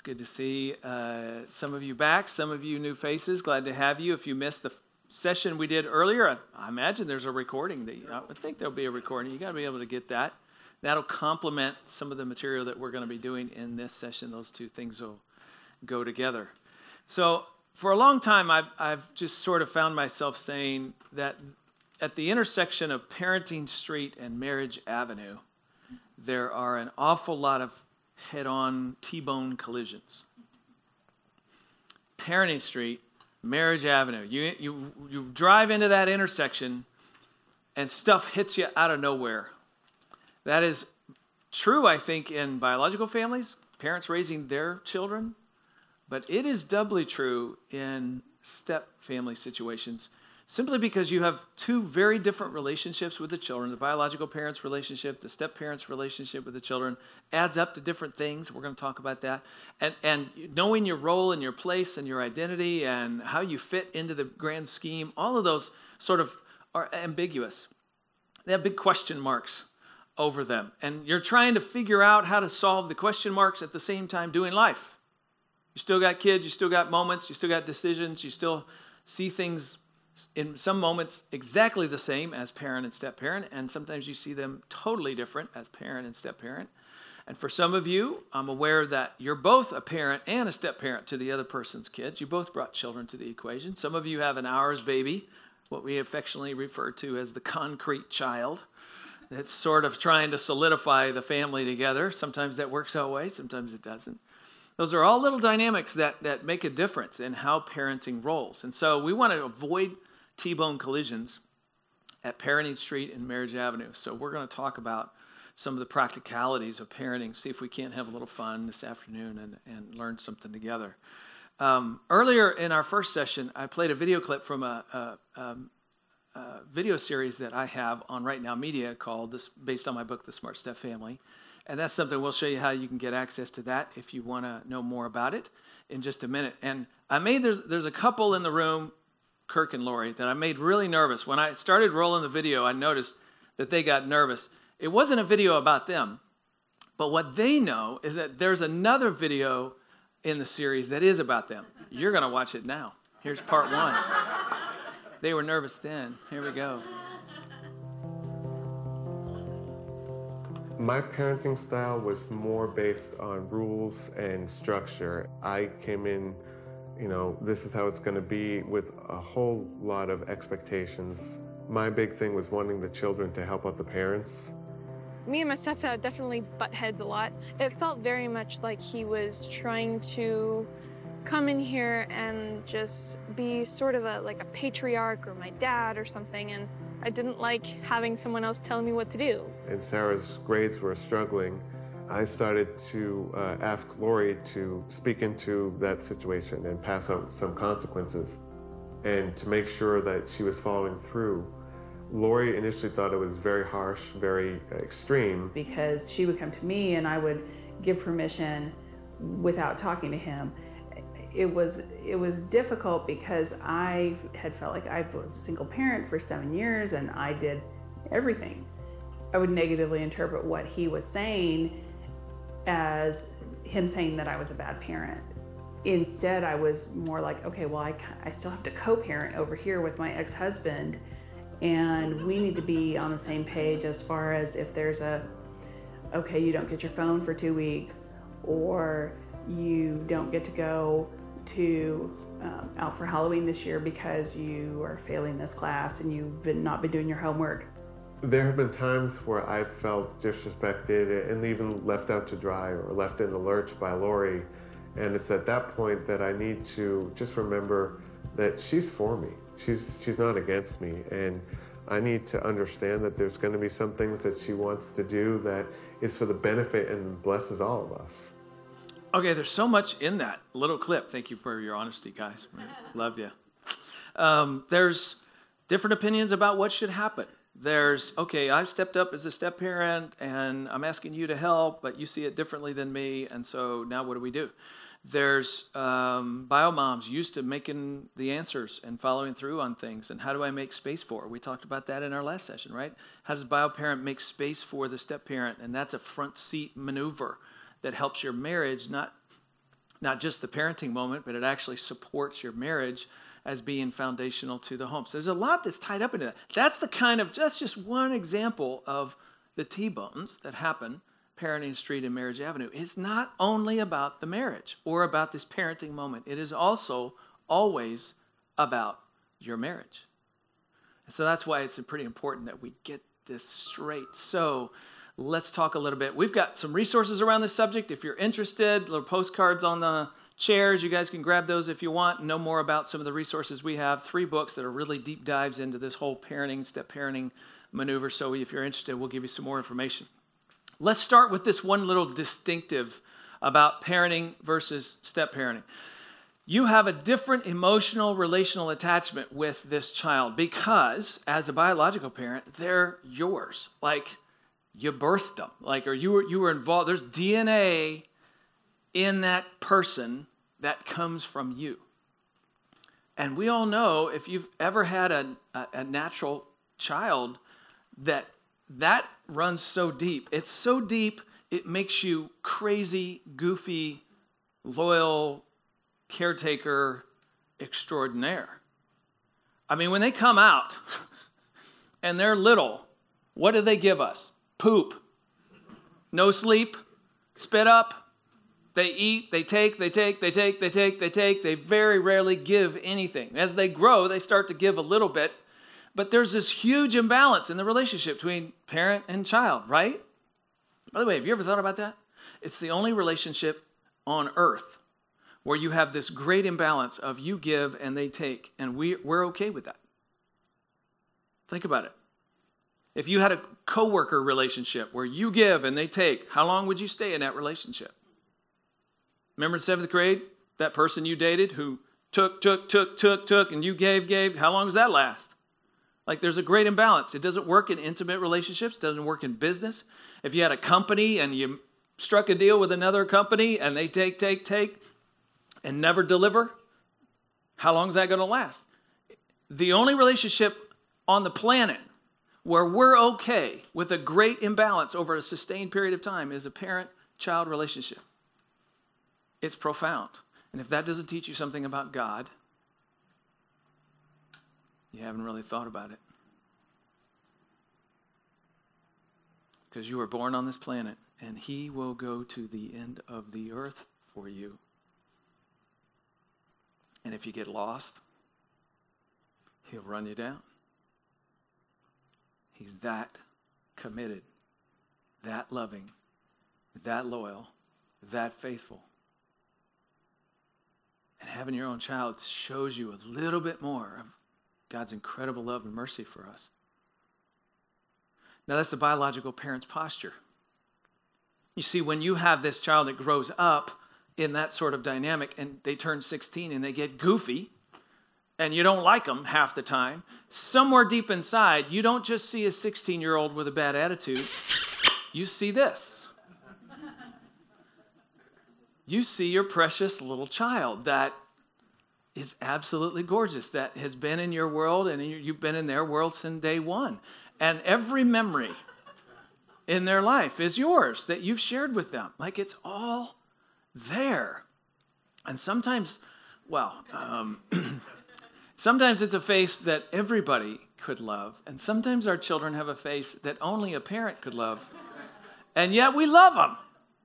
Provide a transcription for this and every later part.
good to see some of you back, some of you new faces. Glad to have you. If you missed the session we did earlier, I imagine there's a recording. I would think there'll be a recording. You got to be able to get that. That'll complement some of the material that we're going to be doing in this session. Those two things will go together. So for a long time, I've just sort of found myself saying that at the intersection of Parenting Street and Marriage Avenue, there are an awful lot of head-on T-bone collisions. Parenting Street, Marriage Avenue. You drive into that intersection and stuff hits you out of nowhere. That is true, I think, in biological families, parents raising their children, but it is doubly true in step family situations, simply because you have two very different relationships with the children. The biological parents' relationship, the step parents' relationship with the children adds up to different things. We're going to talk about that. And knowing your role and your place and your identity and how you fit into the grand scheme, all of those sort of are ambiguous. They have big question marks over them. And you're trying to figure out how to solve the question marks at the same time doing life. You still got kids, you still got moments, you still got decisions, you still see things in some moments exactly the same as parent and step-parent, and sometimes you see them totally different as parent and step-parent. And for some of you, I'm aware that you're both a parent and a step-parent to the other person's kids. You both brought children to the equation. Some of you have an ours baby, what we affectionately refer to as the concrete child. It's sort of trying to solidify the family together. Sometimes that works that way, sometimes it doesn't. Those are all little dynamics that make a difference in how parenting rolls. And so we want to avoid T-bone collisions at Parenting Street and Marriage Avenue. So we're going to talk about some of the practicalities of parenting, see if we can't have a little fun this afternoon and learn something together. Earlier in our first session, I played a video clip from a video series that I have on Right Now Media called based on my book, The Smart Step Family. And that's something we'll show you how you can get access to that if you want to know more about it in just a minute. And there's a couple in the room, Kirk and Lori, that I made really nervous. When I started rolling the video, I noticed that they got nervous. It wasn't a video about them, but what they know is that there's another video in the series that is about them. You're going to watch it now. Here's part one. They were nervous then. Here we go. My parenting style was more based on rules and structure. I came in, this is how it's going to be, with a whole lot of expectations. My big thing was wanting the children to help out the parents. Me and my stepdad definitely butt heads a lot. It felt very much like he was trying to come in here and just be sort of like a patriarch or my dad or something, and I didn't like having someone else telling me what to do. And Sarah's grades were struggling. I started to ask Lori to speak into that situation and pass out some consequences, and to make sure that she was following through. Lori initially thought it was very harsh, very extreme. Because she would come to me and I would give permission without talking to him. It was difficult because I had felt like I was a single parent for 7 years and I did everything. I would negatively interpret what he was saying as him saying that I was a bad parent. Instead, I was more like, okay, well, I still have to co-parent over here with my ex-husband, and we need to be on the same page as far as if there's okay, you don't get your phone for 2 weeks, or you don't get to go to out for Halloween this year because you are failing this class and you've not been doing your homework. There have been times where I felt disrespected and even left out to dry or left in the lurch by Lori. And it's at that point that I need to just remember that she's for me. She's not against me. And I need to understand that there's going to be some things that she wants to do that is for the benefit and blesses all of us. Okay, there's so much in that little clip. Thank you for your honesty, guys. Love you. There's different opinions about what should happen. There's, okay, I've stepped up as a step parent and I'm asking you to help, but you see it differently than me, and so now what do we do? There's bio moms used to making the answers and following through on things, and how do I make space for it? We talked about that in our last session, right? How does bio parent make space for the step parent? And that's a front seat maneuver that helps your marriage not not just the parenting moment, but it actually supports your marriage as being foundational to the home. So there's a lot that's tied up into that. That's just one example of the T-bones that happen Parenting Street and Marriage Avenue. It's not only about the marriage or about this parenting moment. It is also always about your marriage. And so that's why it's pretty important that we get this straight. So let's talk a little bit. We've got some resources around this subject. If you're interested, little postcards on the chairs. You guys can grab those if you want. Know more about some of the resources we have. 3 books that are really deep dives into this whole parenting, step parenting maneuver. So if you're interested, we'll give you some more information. Let's start with this one little distinctive about parenting versus step parenting. You have a different emotional, relational attachment with this child because as a biological parent, they're yours. Like you birthed them, or you were involved. There's DNA in that person that comes from you. And we all know if you've ever had a natural child that runs so deep. It's so deep, it makes you crazy, goofy, loyal, caretaker extraordinaire. I mean, when they come out and they're little, what do they give us? Poop. No sleep, spit up. They eat, they take. They very rarely give anything. As they grow, they start to give a little bit. But there's this huge imbalance in the relationship between parent and child, right? By the way, have you ever thought about that? It's the only relationship on earth where you have this great imbalance of you give and they take, and we're okay with that. Think about it. If you had a coworker relationship where you give and they take, how long would you stay in that relationship? Remember in 7th grade, that person you dated who took, and you gave, how long does that last? There's a great imbalance. It doesn't work in intimate relationships. It doesn't work in business. If you had a company and you struck a deal with another company and they take, and never deliver, how long is that going to last? The only relationship on the planet where we're okay with a great imbalance over a sustained period of time is a parent-child relationship. It's profound. And if that doesn't teach you something about God, you haven't really thought about it. Because you were born on this planet, and he will go to the end of the earth for you. And if you get lost, he'll run you down. He's that committed, that loving, that loyal, that faithful. And having your own child shows you a little bit more of God's incredible love and mercy for us. Now, that's the biological parent's posture. You see, when you have this child that grows up in that sort of dynamic and they turn 16 and they get goofy and you don't like them half the time, somewhere deep inside, you don't just see a 16-year-old with a bad attitude. You see this. You see your precious little child that is absolutely gorgeous, that has been in your world and you've been in their world since day one. And every memory in their life is yours that you've shared with them. It's all there. And sometimes, sometimes it's a face that everybody could love. And sometimes our children have a face that only a parent could love. And yet we love them.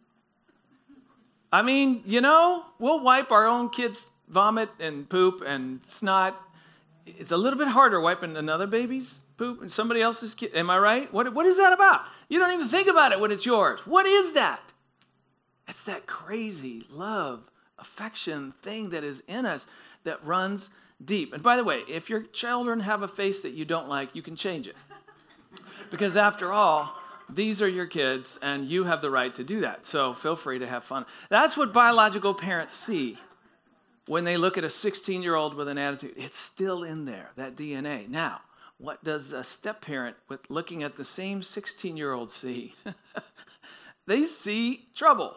I mean, we'll wipe our own kids' vomit and poop and snot. It's a little bit harder wiping another baby's poop and somebody else's kid. Am I right? What is that about? You don't even think about it when it's yours. What is that? It's that crazy love, affection thing that is in us that runs deep. And by the way, if your children have a face that you don't like, you can change it. Because after all, these are your kids and you have the right to do that. So feel free to have fun. That's what biological parents see when they look at a 16-year-old with an attitude. It's still in there, that DNA. Now, what does a step-parent with looking at the same 16-year-old see? They see trouble.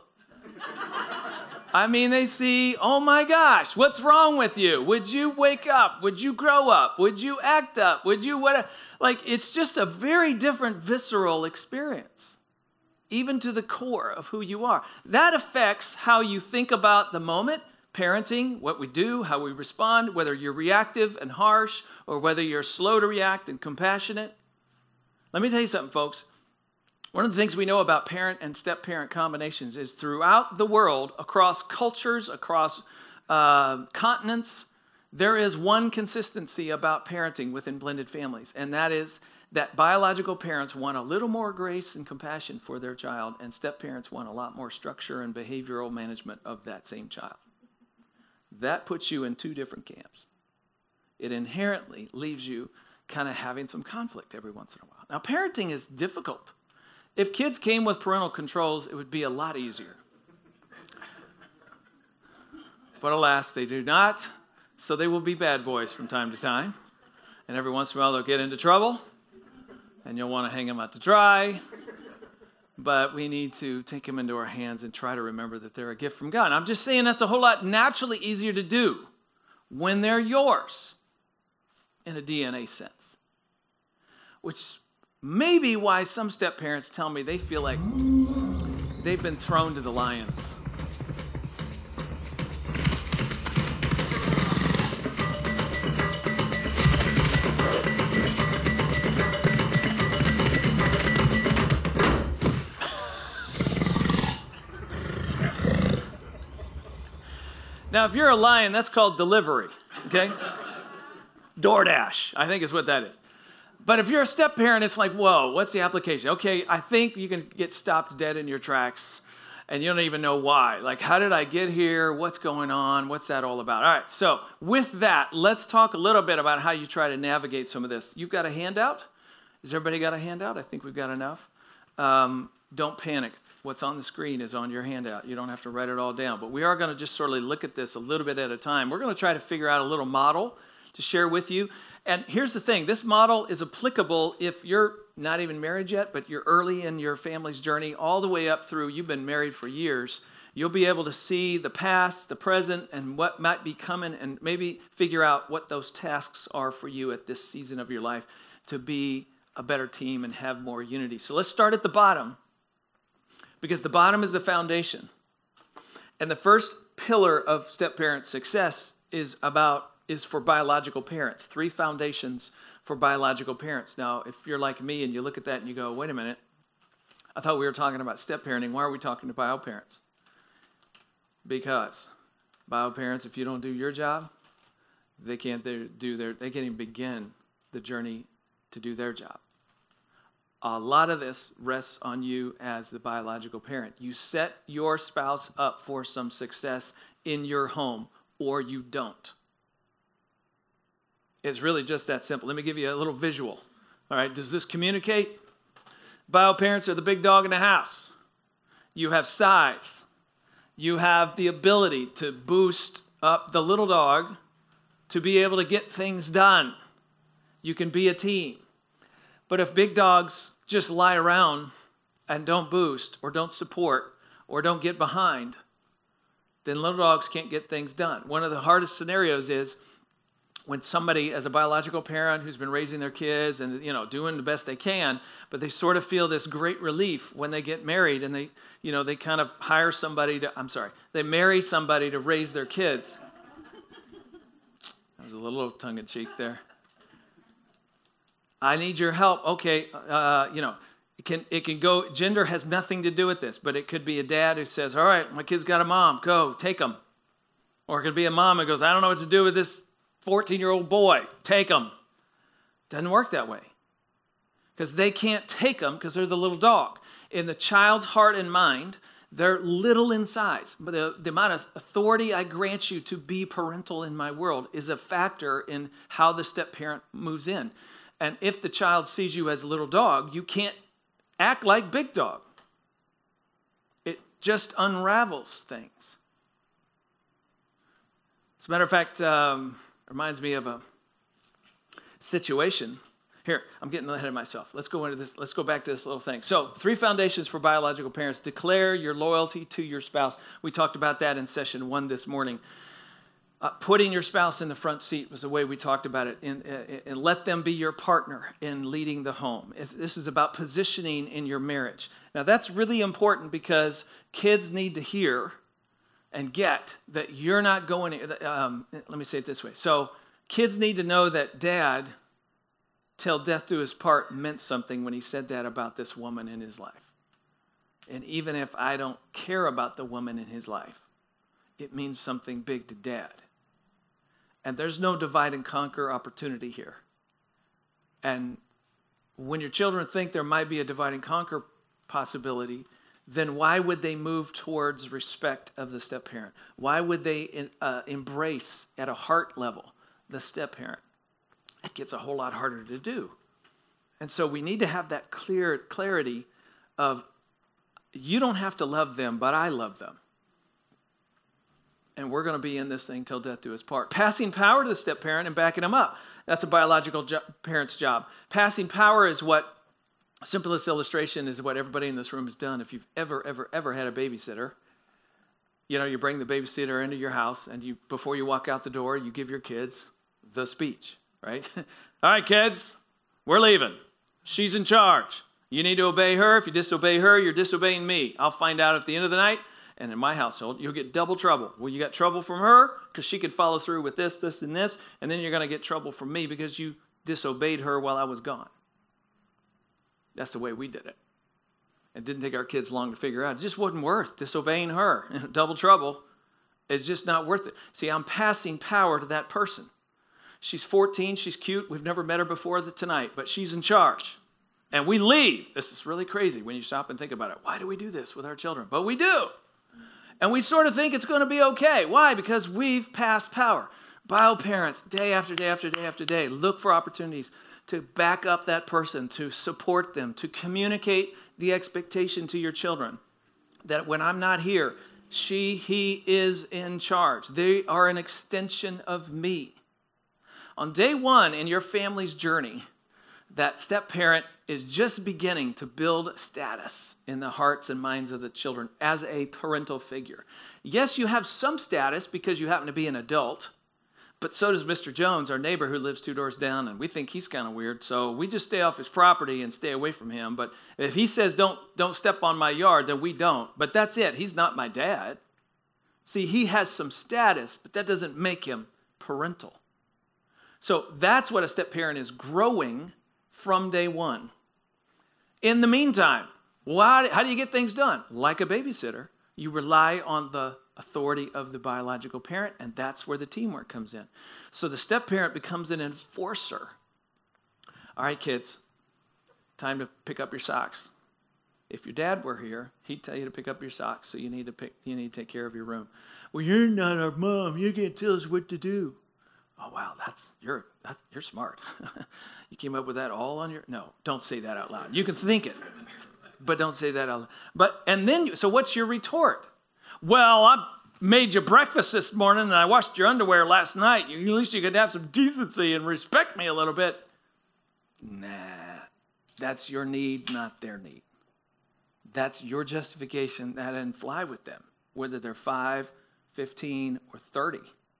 I mean, they see, oh my gosh, what's wrong with you? Would you wake up? Would you grow up? Would you act up? Would you what? It's just a very different visceral experience. even to the core of who you are. That affects how you think about the moment, parenting, what we do, how we respond, whether you're reactive and harsh or whether you're slow to react and compassionate. Let me tell you something, folks. One of the things we know about parent and step-parent combinations is throughout the world, across cultures, across continents, there is one consistency about parenting within blended families, and that is that biological parents want a little more grace and compassion for their child, and step-parents want a lot more structure and behavioral management of that same child. That puts you in two different camps. It inherently leaves you kind of having some conflict every once in a while. Now, parenting is difficult. If kids came with parental controls, it would be a lot easier. But alas, they do not, so they will be bad boys from time to time. And every once in a while, they'll get into trouble, and you'll want to hang them out to dry. But we need to take them into our hands and try to remember that they're a gift from God. I'm just saying that's a whole lot naturally easier to do when they're yours in a DNA sense. Which may be why some step-parents tell me they feel like they've been thrown to the lions. Now, if you're a lion, that's called delivery, okay? DoorDash, I think is what that is. But if you're a step-parent, it's like, whoa, what's the application? Okay, I think you can get stopped dead in your tracks, and you don't even know why. Like, how did I get here? What's going on? What's that all about? All right, so with that, let's talk a little bit about how you try to navigate some of this. You've got a handout? Has everybody got a handout? I think we've got enough. Don't panic. What's on the screen is on your handout. You don't have to write it all down. But we are going to just sort of look at this a little bit at a time. We're going to try to figure out a little model to share with you. And here's the thing. This model is applicable if you're not even married yet, but you're early in your family's journey, all the way up through, you've been married for years. You'll be able to see the past, the present, and what might be coming, and maybe figure out what those tasks are for you at this season of your life to be a better team and have more unity. So let's start at the bottom, because the bottom is the foundation. And the first pillar of step-parent success is for biological parents. 3 foundations for biological parents. Now, if you're like me and you look at that and you go, wait a minute, I thought we were talking about step-parenting. Why are we talking to bio-parents? Because bio-parents, if you don't do your job, they can't even begin the journey to do their job. A lot of this rests on you as the biological parent. You set your spouse up for some success in your home, or you don't. It's really just that simple. Let me give you a little visual. All right, does this communicate? Bio-parents are the big dog in the house. You have size. You have the ability to boost up the little dog to be able to get things done. You can be a team. But if big dogs just lie around and don't boost or don't support or don't get behind, then little dogs can't get things done. One of the hardest scenarios is when somebody, as a biological parent who's been raising their kids and doing the best they can, but they sort of feel this great relief when they get married and they kind of hire somebody they marry somebody to raise their kids. That was a little tongue-in-cheek there. I need your help. Okay, it can go, gender has nothing to do with this, but it could be a dad who says, all right, my kid's got a mom, go, take them. Or it could be a mom who goes, I don't know what to do with this 14-year-old boy, take them. Doesn't work that way. Because they can't take them because they're the little dog. In the child's heart and mind, they're little in size. But the amount of authority I grant you to be parental in my world is a factor in how the step-parent moves in. And if the child sees you as a little dog, you can't act like big dog. It just unravels things. As a matter of fact, reminds me of a situation. Here, I'm getting ahead of myself. Let's go into this. Let's go back to this little thing. So, 3 foundations for biological parents. Declare your loyalty to your spouse. We talked about that in session 1 this morning. Putting your spouse in the front seat was the way we talked about it, and let them be your partner in leading the home. This is about positioning in your marriage. Now, that's really important because kids need to hear and get that you're not going, let me say it this way. So kids need to know that Dad, till death do us part, meant something when he said that about this woman in his life. And even if I don't care about the woman in his life, it means something big to Dad. And there's no divide and conquer opportunity here. And when your children think there might be a divide and conquer possibility, then why would they move towards respect of the step-parent? Why would they embrace at a heart level the step-parent? It gets a whole lot harder to do. And so we need to have that clarity of, you don't have to love them, but I love them. And we're going to be in this thing till death do us part. Passing power to the step-parent and backing them up. That's a biological parent's job. Passing power is what, simplest illustration is what everybody in this room has done. If you've ever had a babysitter, you bring the babysitter into your house, and before you walk out the door, you give your kids the speech, right? All right, kids, we're leaving. She's in charge. You need to obey her. If you disobey her, you're disobeying me. I'll find out at the end of the night. And in my household, you'll get double trouble. Well, you got trouble from her because she could follow through with this, this, and this. And then you're going to get trouble from me because you disobeyed her while I was gone. That's the way we did it. It didn't take our kids long to figure out. It just wasn't worth disobeying her. Double trouble. It's just not worth it. See, I'm passing power to that person. She's 14. She's cute. We've never met her before tonight, but she's in charge. And we leave. This is really crazy when you stop and think about it. Why do we do this with our children? But we do. And we sort of think it's going to be okay. Why? Because we've passed power. Bio parents, day after day after day after day, look for opportunities to back up that person, to support them, to communicate the expectation to your children that when I'm not here, he is in charge. They are an extension of me. On day one in your family's journey, that step-parent is just beginning to build status in the hearts and minds of the children as a parental figure. Yes, you have some status because you happen to be an adult, but so does Mr. Jones, our neighbor who lives 2 doors down, and we think he's kind of weird, so we just stay off his property and stay away from him. But if he says, don't step on my yard, then we don't. But that's it. He's not my dad. See, he has some status, but that doesn't make him parental. So that's what a step-parent is growing from day one. In the meantime, how do you get things done? Like a babysitter, you rely on the authority of the biological parent, and that's where the teamwork comes in. So the step-parent becomes an enforcer. All right, kids, time to pick up your socks. If your dad were here, he'd tell you to pick up your socks, so you need to take care of your room. Well, you're not our mom. You can't tell us what to do. Oh, wow, you're smart. You came up with that all on your... No, don't say that out loud. You can think it, but don't say that out loud. So what's your retort? Well, I made you breakfast this morning, and I washed your underwear last night. At least you could have some decency and respect me a little bit. Nah, that's your need, not their need. That's your justification. That didn't fly with them, whether they're 5, 15, or 30.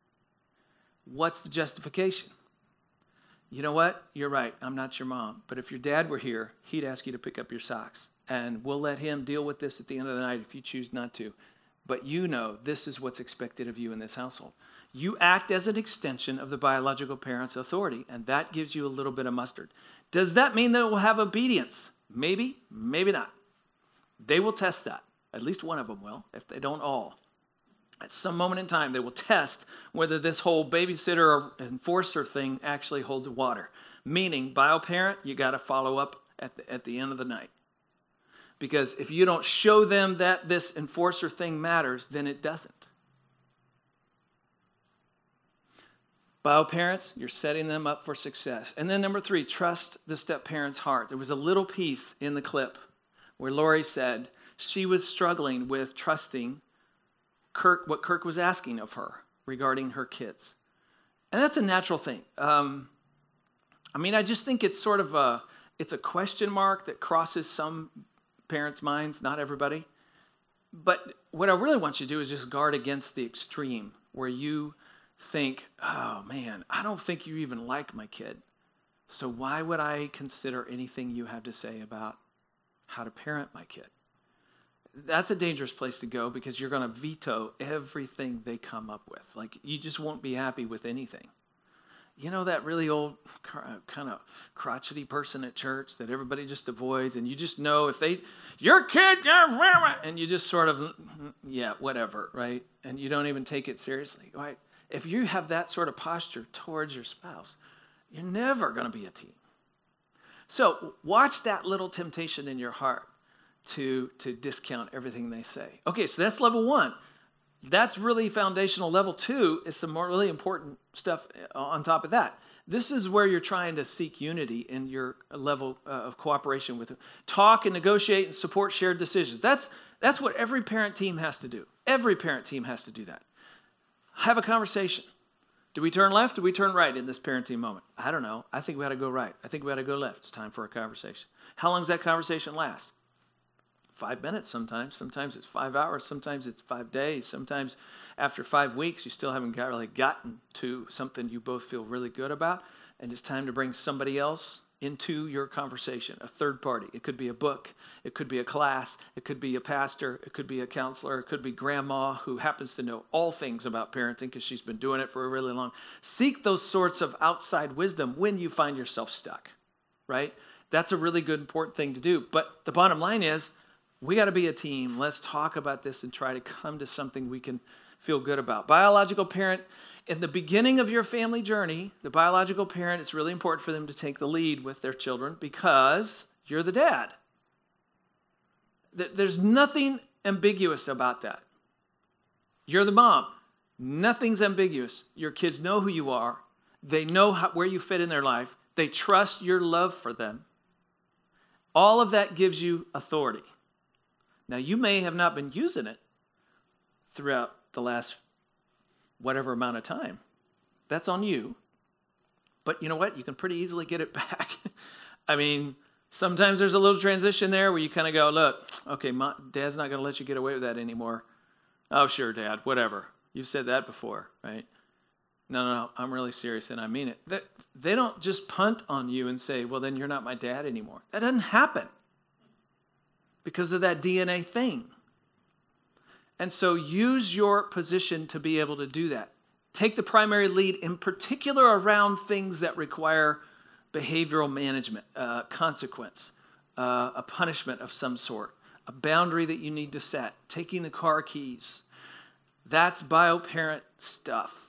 What's the justification? You know what? You're right. I'm not your mom. But if your dad were here, he'd ask you to pick up your socks. And we'll let him deal with this at the end of the night if you choose not to. But you know this is what's expected of you in this household. You act as an extension of the biological parent's authority, and that gives you a little bit of mustard. Does that mean that we'll have obedience? Maybe, maybe not. They will test that. At least one of them will, if they don't all. At some moment in time, they will test whether this whole babysitter or enforcer thing actually holds water. Meaning, bio parent, you got to follow up at the end of the night. Because if you don't show them that this enforcer thing matters, then it doesn't. Bio parents, you're setting them up for success. And then number 3, trust the step-parent's heart. There was a little piece in the clip where Lori said she was struggling with trusting what Kirk was asking of her regarding her kids. And that's a natural thing. I just think it's sort of it's a question mark that crosses some parents' minds, not everybody. But what I really want you to do is just guard against the extreme where you think, oh man, I don't think you even like my kid. So why would I consider anything you have to say about how to parent my kid? That's a dangerous place to go because you're going to veto everything they come up with. Like, you just won't be happy with anything. You know that really old kind of crotchety person at church that everybody just avoids, and you just know if your kid, and you just sort of, yeah, whatever, right? And you don't even take it seriously, right? If you have that sort of posture towards your spouse, you're never going to be a team. So watch that little temptation in your heart to discount everything they say. Okay, so that's level 1. That's really foundational. Level 2 is some more really important stuff on top of that. This is where you're trying to seek unity in your level of cooperation with them. Talk and negotiate and support shared decisions. That's what every parent team has to do. Every parent team has to do that. Have a conversation. Do we turn left? Do we turn right in this parenting moment? I don't know. I think we ought to go right. I think we ought to go left. It's time for a conversation. How long does that conversation last? 5 minutes sometimes. Sometimes it's 5 hours. Sometimes it's 5 days. Sometimes after 5 weeks, you still haven't really gotten to something you both feel really good about. And it's time to bring somebody else into your conversation, a third party. It could be a book. It could be a class. It could be a pastor. It could be a counselor. It could be grandma who happens to know all things about parenting because she's been doing it for a really long. Seek those sorts of outside wisdom when you find yourself stuck, right? That's a really good, important thing to do. But the bottom line is, we got to be a team. Let's talk about this and try to come to something we can feel good about. Biological parent, in the beginning of your family journey, the biological parent, it's really important for them to take the lead with their children because you're the dad. There's nothing ambiguous about that. You're the mom. Nothing's ambiguous. Your kids know who you are. They know where you fit in their life. They trust your love for them. All of that gives you authority. Now, you may have not been using it throughout the last whatever amount of time. That's on you. But you know what? You can pretty easily get it back. I mean, sometimes there's a little transition there where you kind of go, look, okay, Dad's not going to let you get away with that anymore. Oh, sure, Dad, whatever. You've said that before, right? No, I'm really serious and I mean it. They don't just punt on you and say, well, then you're not my dad anymore. That doesn't happen because of that DNA thing. And so use your position to be able to do that. Take the primary lead, in particular around things that require behavioral management, consequence, a punishment of some sort, a boundary that you need to set, taking the car keys. That's bio-parent stuff.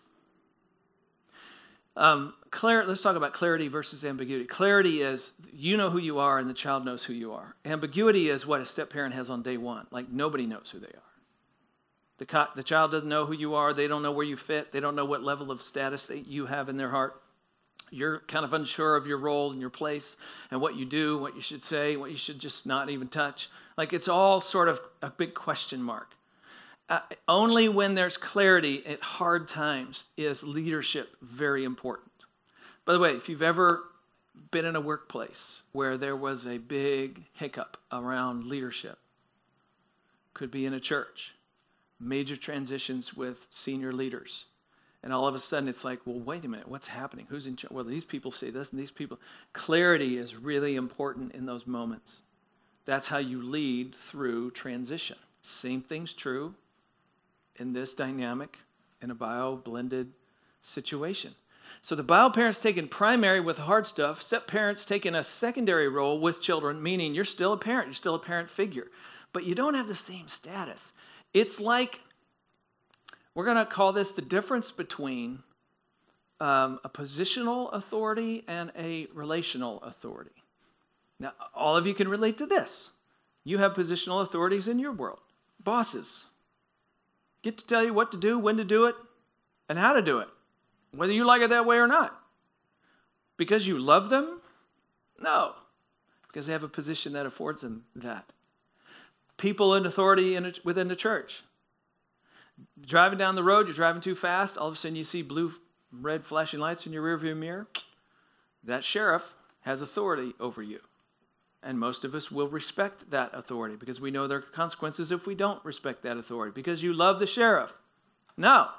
Let's talk about clarity versus ambiguity. Clarity is you know who you are and the child knows who you are. Ambiguity is what a step-parent has on day one. Like nobody knows who they are. The child doesn't know who you are. They don't know where you fit. They don't know what level of status that you have in their heart. You're kind of unsure of your role and your place and what you do, what you should say, what you should just not even touch. Like it's all sort of a big question mark. Only when there's clarity at hard times is leadership very important. By the way, if you've ever been in a workplace where there was a big hiccup around leadership, could be in a church, major transitions with senior leaders, and all of a sudden it's like, well, wait a minute, what's happening? Who's in charge? Well, these people say this and these people. Clarity is really important in those moments. That's how you lead through transition. Same thing's true in this dynamic, in a bio-blended situation. So the bio-parent's taking primary with hard stuff, step-parent's taking a secondary role with children, meaning you're still a parent, you're still a parent figure, but you don't have the same status. It's like, we're going to call this the difference between a positional authority and a relational authority. Now, all of you can relate to this. You have positional authorities in your world, bosses. Get to tell you what to do, when to do it, and how to do it, whether you like it that way or not. Because you love them? No, because they have a position that affords them that. People in authority within the church. Driving down the road, you're driving too fast, all of a sudden you see blue, red flashing lights in your rearview mirror. That sheriff has authority over you. And most of us will respect that authority because we know there are consequences if we don't respect that authority. Because you love the sheriff. No.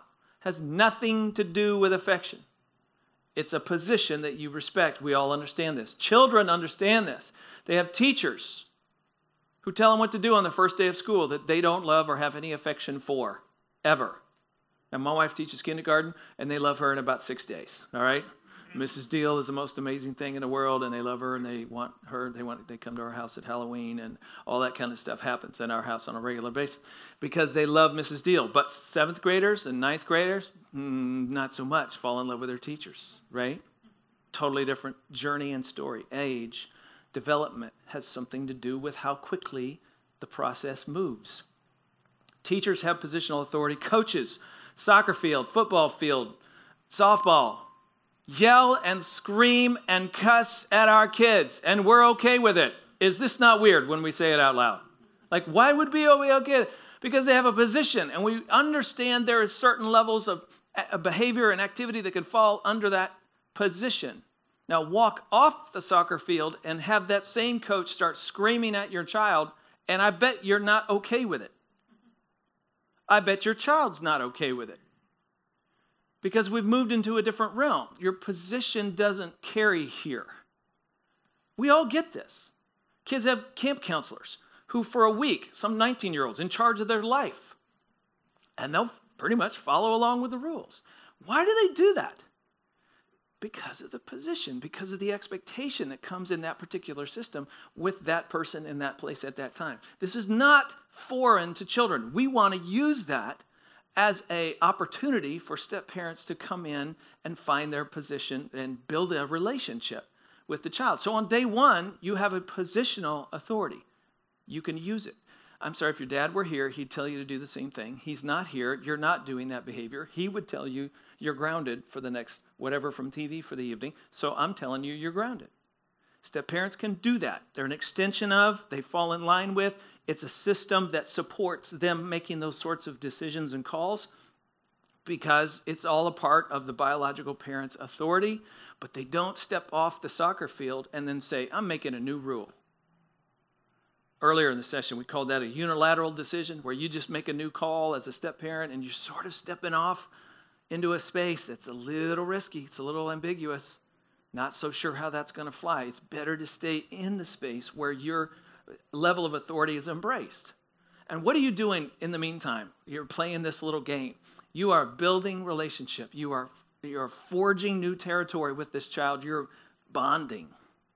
has nothing to do with affection. It's a position that you respect. We all understand this. Children understand this. They have teachers who tell them what to do on the first day of school that they don't love or have any affection for, ever. Now, my wife teaches kindergarten, and they love her in about 6 days, all right? Mrs. Deal is the most amazing thing in the world, and they love her, and they want her. They come to our house at Halloween, and all that kind of stuff happens in our house on a regular basis because they love Mrs. Deal. But 7th graders and 9th graders, not so much, fall in love with their teachers, right? Totally different journey and story. Age, development has something to do with how quickly the process moves. Teachers have positional authority. Coaches, soccer field, football field, softball, yell and scream and cuss at our kids, and we're okay with it. Is this not weird when we say it out loud? Like, why would we be okay? Because they have a position, and we understand there is certain levels of behavior and activity that can fall under that position. Now, walk off the soccer field and have that same coach start screaming at your child, and I bet you're not okay with it. I bet your child's not okay with it. Because we've moved into a different realm. Your position doesn't carry here. We all get this. Kids have camp counselors who for a week, some 19-year-olds in charge of their life. And they'll pretty much follow along with the rules. Why do they do that? Because of the position, because of the expectation that comes in that particular system with that person in that place at that time. This is not foreign to children. We want to use that as an opportunity for step-parents to come in and find their position and build a relationship with the child. So on day one, you have a positional authority. You can use it. I'm sorry, if your dad were here, he'd tell you to do the same thing. He's not here. You're not doing that behavior. He would tell you you're grounded for the next whatever from TV for the evening. So I'm telling you you're grounded. Step-parents can do that. They're an extension of, they fall in line with. It's a system that supports them making those sorts of decisions and calls because it's all a part of the biological parent's authority, but they don't step off the soccer field and then say, I'm making a new rule. Earlier in the session, we called that a unilateral decision where you just make a new call as a step-parent and you're sort of stepping off into a space that's a little risky. It's a little ambiguous. Not so sure how that's going to fly. It's better to stay in the space where your level of authority is embraced. And what are you doing in the meantime? You're playing this little game. You are building relationship. You are forging new territory with this child. You're bonding.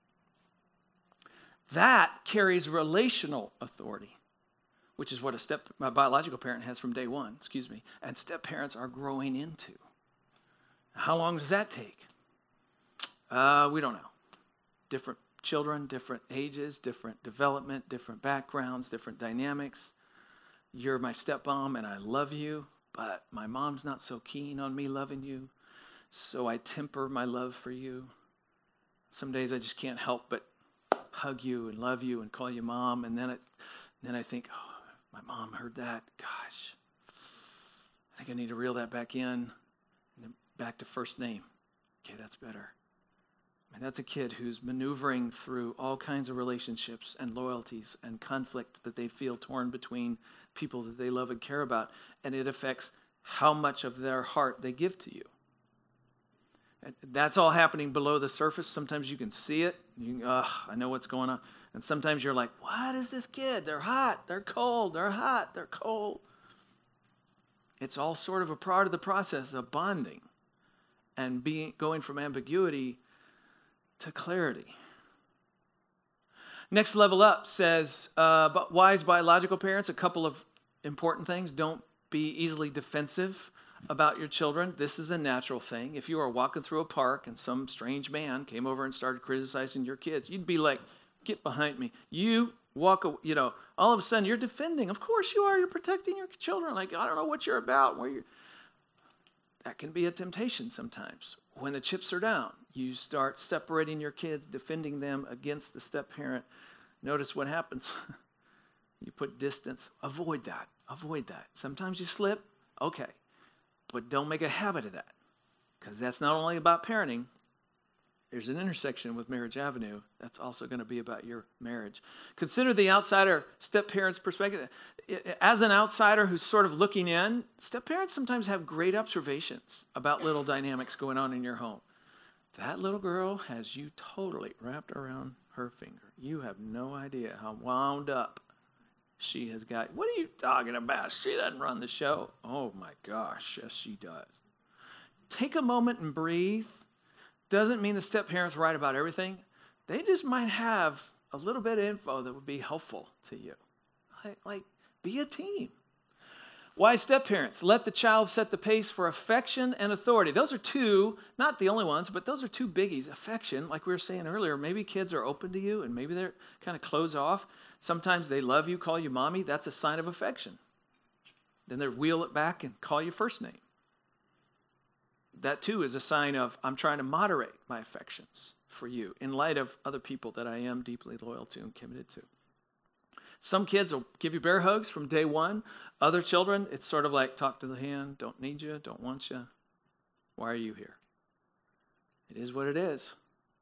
That carries relational authority, which is what a biological parent has from day one, and step parents are growing into. How long does that take? We don't know. Different children, different ages, different development, different backgrounds, different dynamics. You're my stepmom and I love you, but my mom's not so keen on me loving you, so I temper my love for you. Some days I just can't help but hug you and love you and call you mom, and then I think, oh, my mom heard that. Gosh, I think I need to reel that back in, and then back to first name. Okay, that's better. And that's a kid who's maneuvering through all kinds of relationships and loyalties and conflict that they feel torn between people that they love and care about. And it affects how much of their heart they give to you. And that's all happening below the surface. Sometimes you can see it. I know what's going on. And sometimes you're like, what is this kid? They're hot. They're cold. They're hot. They're cold. It's all sort of a part of the process of bonding and going from ambiguity to clarity. Next level up says, but wise biological parents, a couple of important things. Don't be easily defensive about your children. This is a natural thing. If you are walking through a park and some strange man came over and started criticizing your kids, you'd be like, get behind me. You walk, all of a sudden you're defending. Of course you are. You're protecting your children. Like, I don't know what you're about. That can be a temptation sometimes. When the chips are down, you start separating your kids, defending them against the step-parent. Notice what happens. You put distance. Avoid that. Sometimes you slip. Okay. But don't make a habit of that. Because that's not only about parenting. there's an intersection with Marriage Avenue that's also going to be about your marriage. Consider the outsider step-parent's perspective. As an outsider who's sort of looking in, step-parents sometimes have great observations about little dynamics going on in your home. That little girl has you totally wrapped around her finger. You have no idea how wound up she has got. What are you talking about? She doesn't run the show. Oh my gosh, yes she does. Take a moment and breathe. Doesn't mean the step-parent's right about everything. They just might have a little bit of info that would be helpful to you. Like be a team. Why step-parents? Let the child set the pace for affection and authority. Those are two, not the only ones, but those are two biggies. Affection, like we were saying earlier, maybe kids are open to you and maybe they're kind of closed off. Sometimes they love you, call you mommy. That's a sign of affection. Then they wheel it back and call you first name. That too is a sign of I'm trying to moderate my affections for you in light of other people that I am deeply loyal to and committed to. Some kids will give you bear hugs from day one. Other children, it's sort of like talk to the hand, don't need you, don't want you. Why are you here? It is what it is.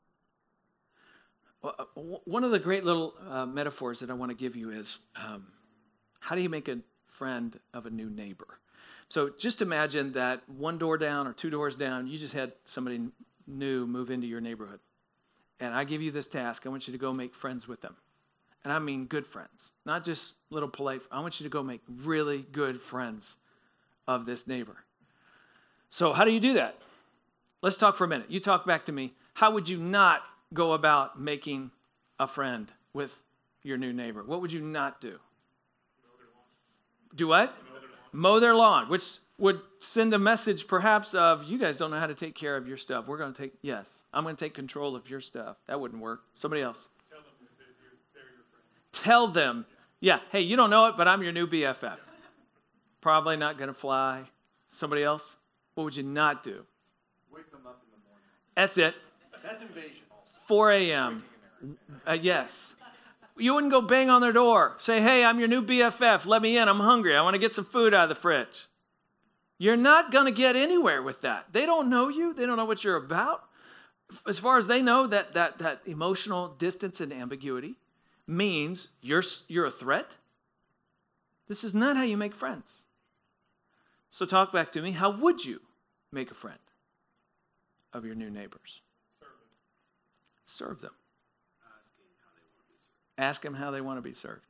One of the great little metaphors that I want to give you is how do you make a friend of a new neighbor? So just imagine that one door down or two doors down, you just had somebody new move into your neighborhood. And I give you this task. I want you to go make friends with them. And I mean good friends, not just little polite. I want you to go make really good friends of this neighbor. So how do you do that? Let's talk for a minute. You talk back to me. How would you not go about making a friend with your new neighbor? What would you not do? Do what? Mow their lawn, which would send a message perhaps of, you guys don't know how to take care of your stuff. I'm going to take control of your stuff. That wouldn't work. Somebody else. Tell them, yeah, hey, you don't know it, but I'm your new BFF. Probably not going to fly. Somebody else? What would you not do? Wake them up in the morning. That's it. That's invasion also. 4 a.m. Yes. You wouldn't go bang on their door. Say, hey, I'm your new BFF. Let me in. I'm hungry. I want to get some food out of the fridge. You're not going to get anywhere with that. They don't know you. They don't know what you're about. As far as they know, that emotional distance and ambiguity means you're a threat. This is not how you make friends. So talk back to me. How would you make a friend of your new neighbors? Serve them. Ask them how they want to be served.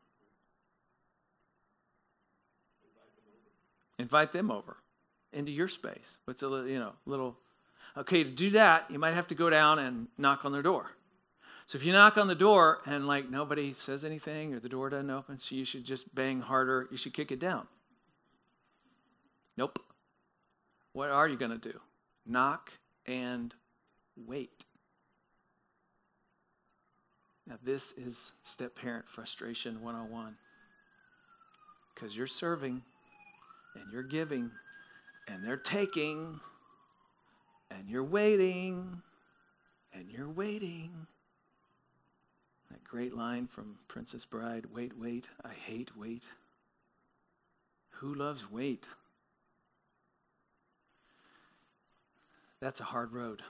Invite them over into your space. What's a little. Okay, to do that, you might have to go down and knock on their door. So if you knock on the door and nobody says anything or the door doesn't open, so you should just bang harder. You should kick it down. Nope. What are you going to do? Knock and wait. Now this is step-parent frustration 101. Because you're serving and you're giving and they're taking and you're waiting and you're waiting. That great line from Princess Bride, wait, wait, I hate wait. Who loves wait? That's a hard road.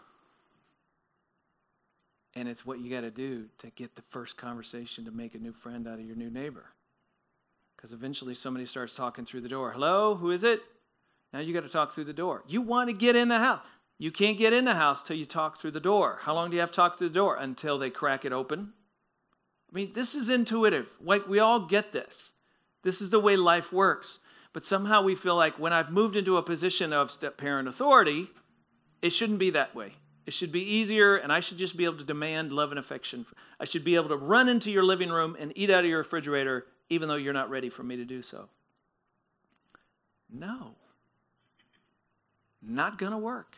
And it's what you got to do to get the first conversation to make a new friend out of your new neighbor. Because eventually somebody starts talking through the door. Hello, who is it? Now you got to talk through the door. You want to get in the house. You can't get in the house till you talk through the door. How long do you have to talk through the door? Until they crack it open. I mean, this is intuitive. We all get this. This is the way life works. But somehow we feel like when I've moved into a position of step-parent authority, it shouldn't be that way. It should be easier, and I should just be able to demand love and affection. I should be able to run into your living room and eat out of your refrigerator, even though you're not ready for me to do so. No. Not going to work.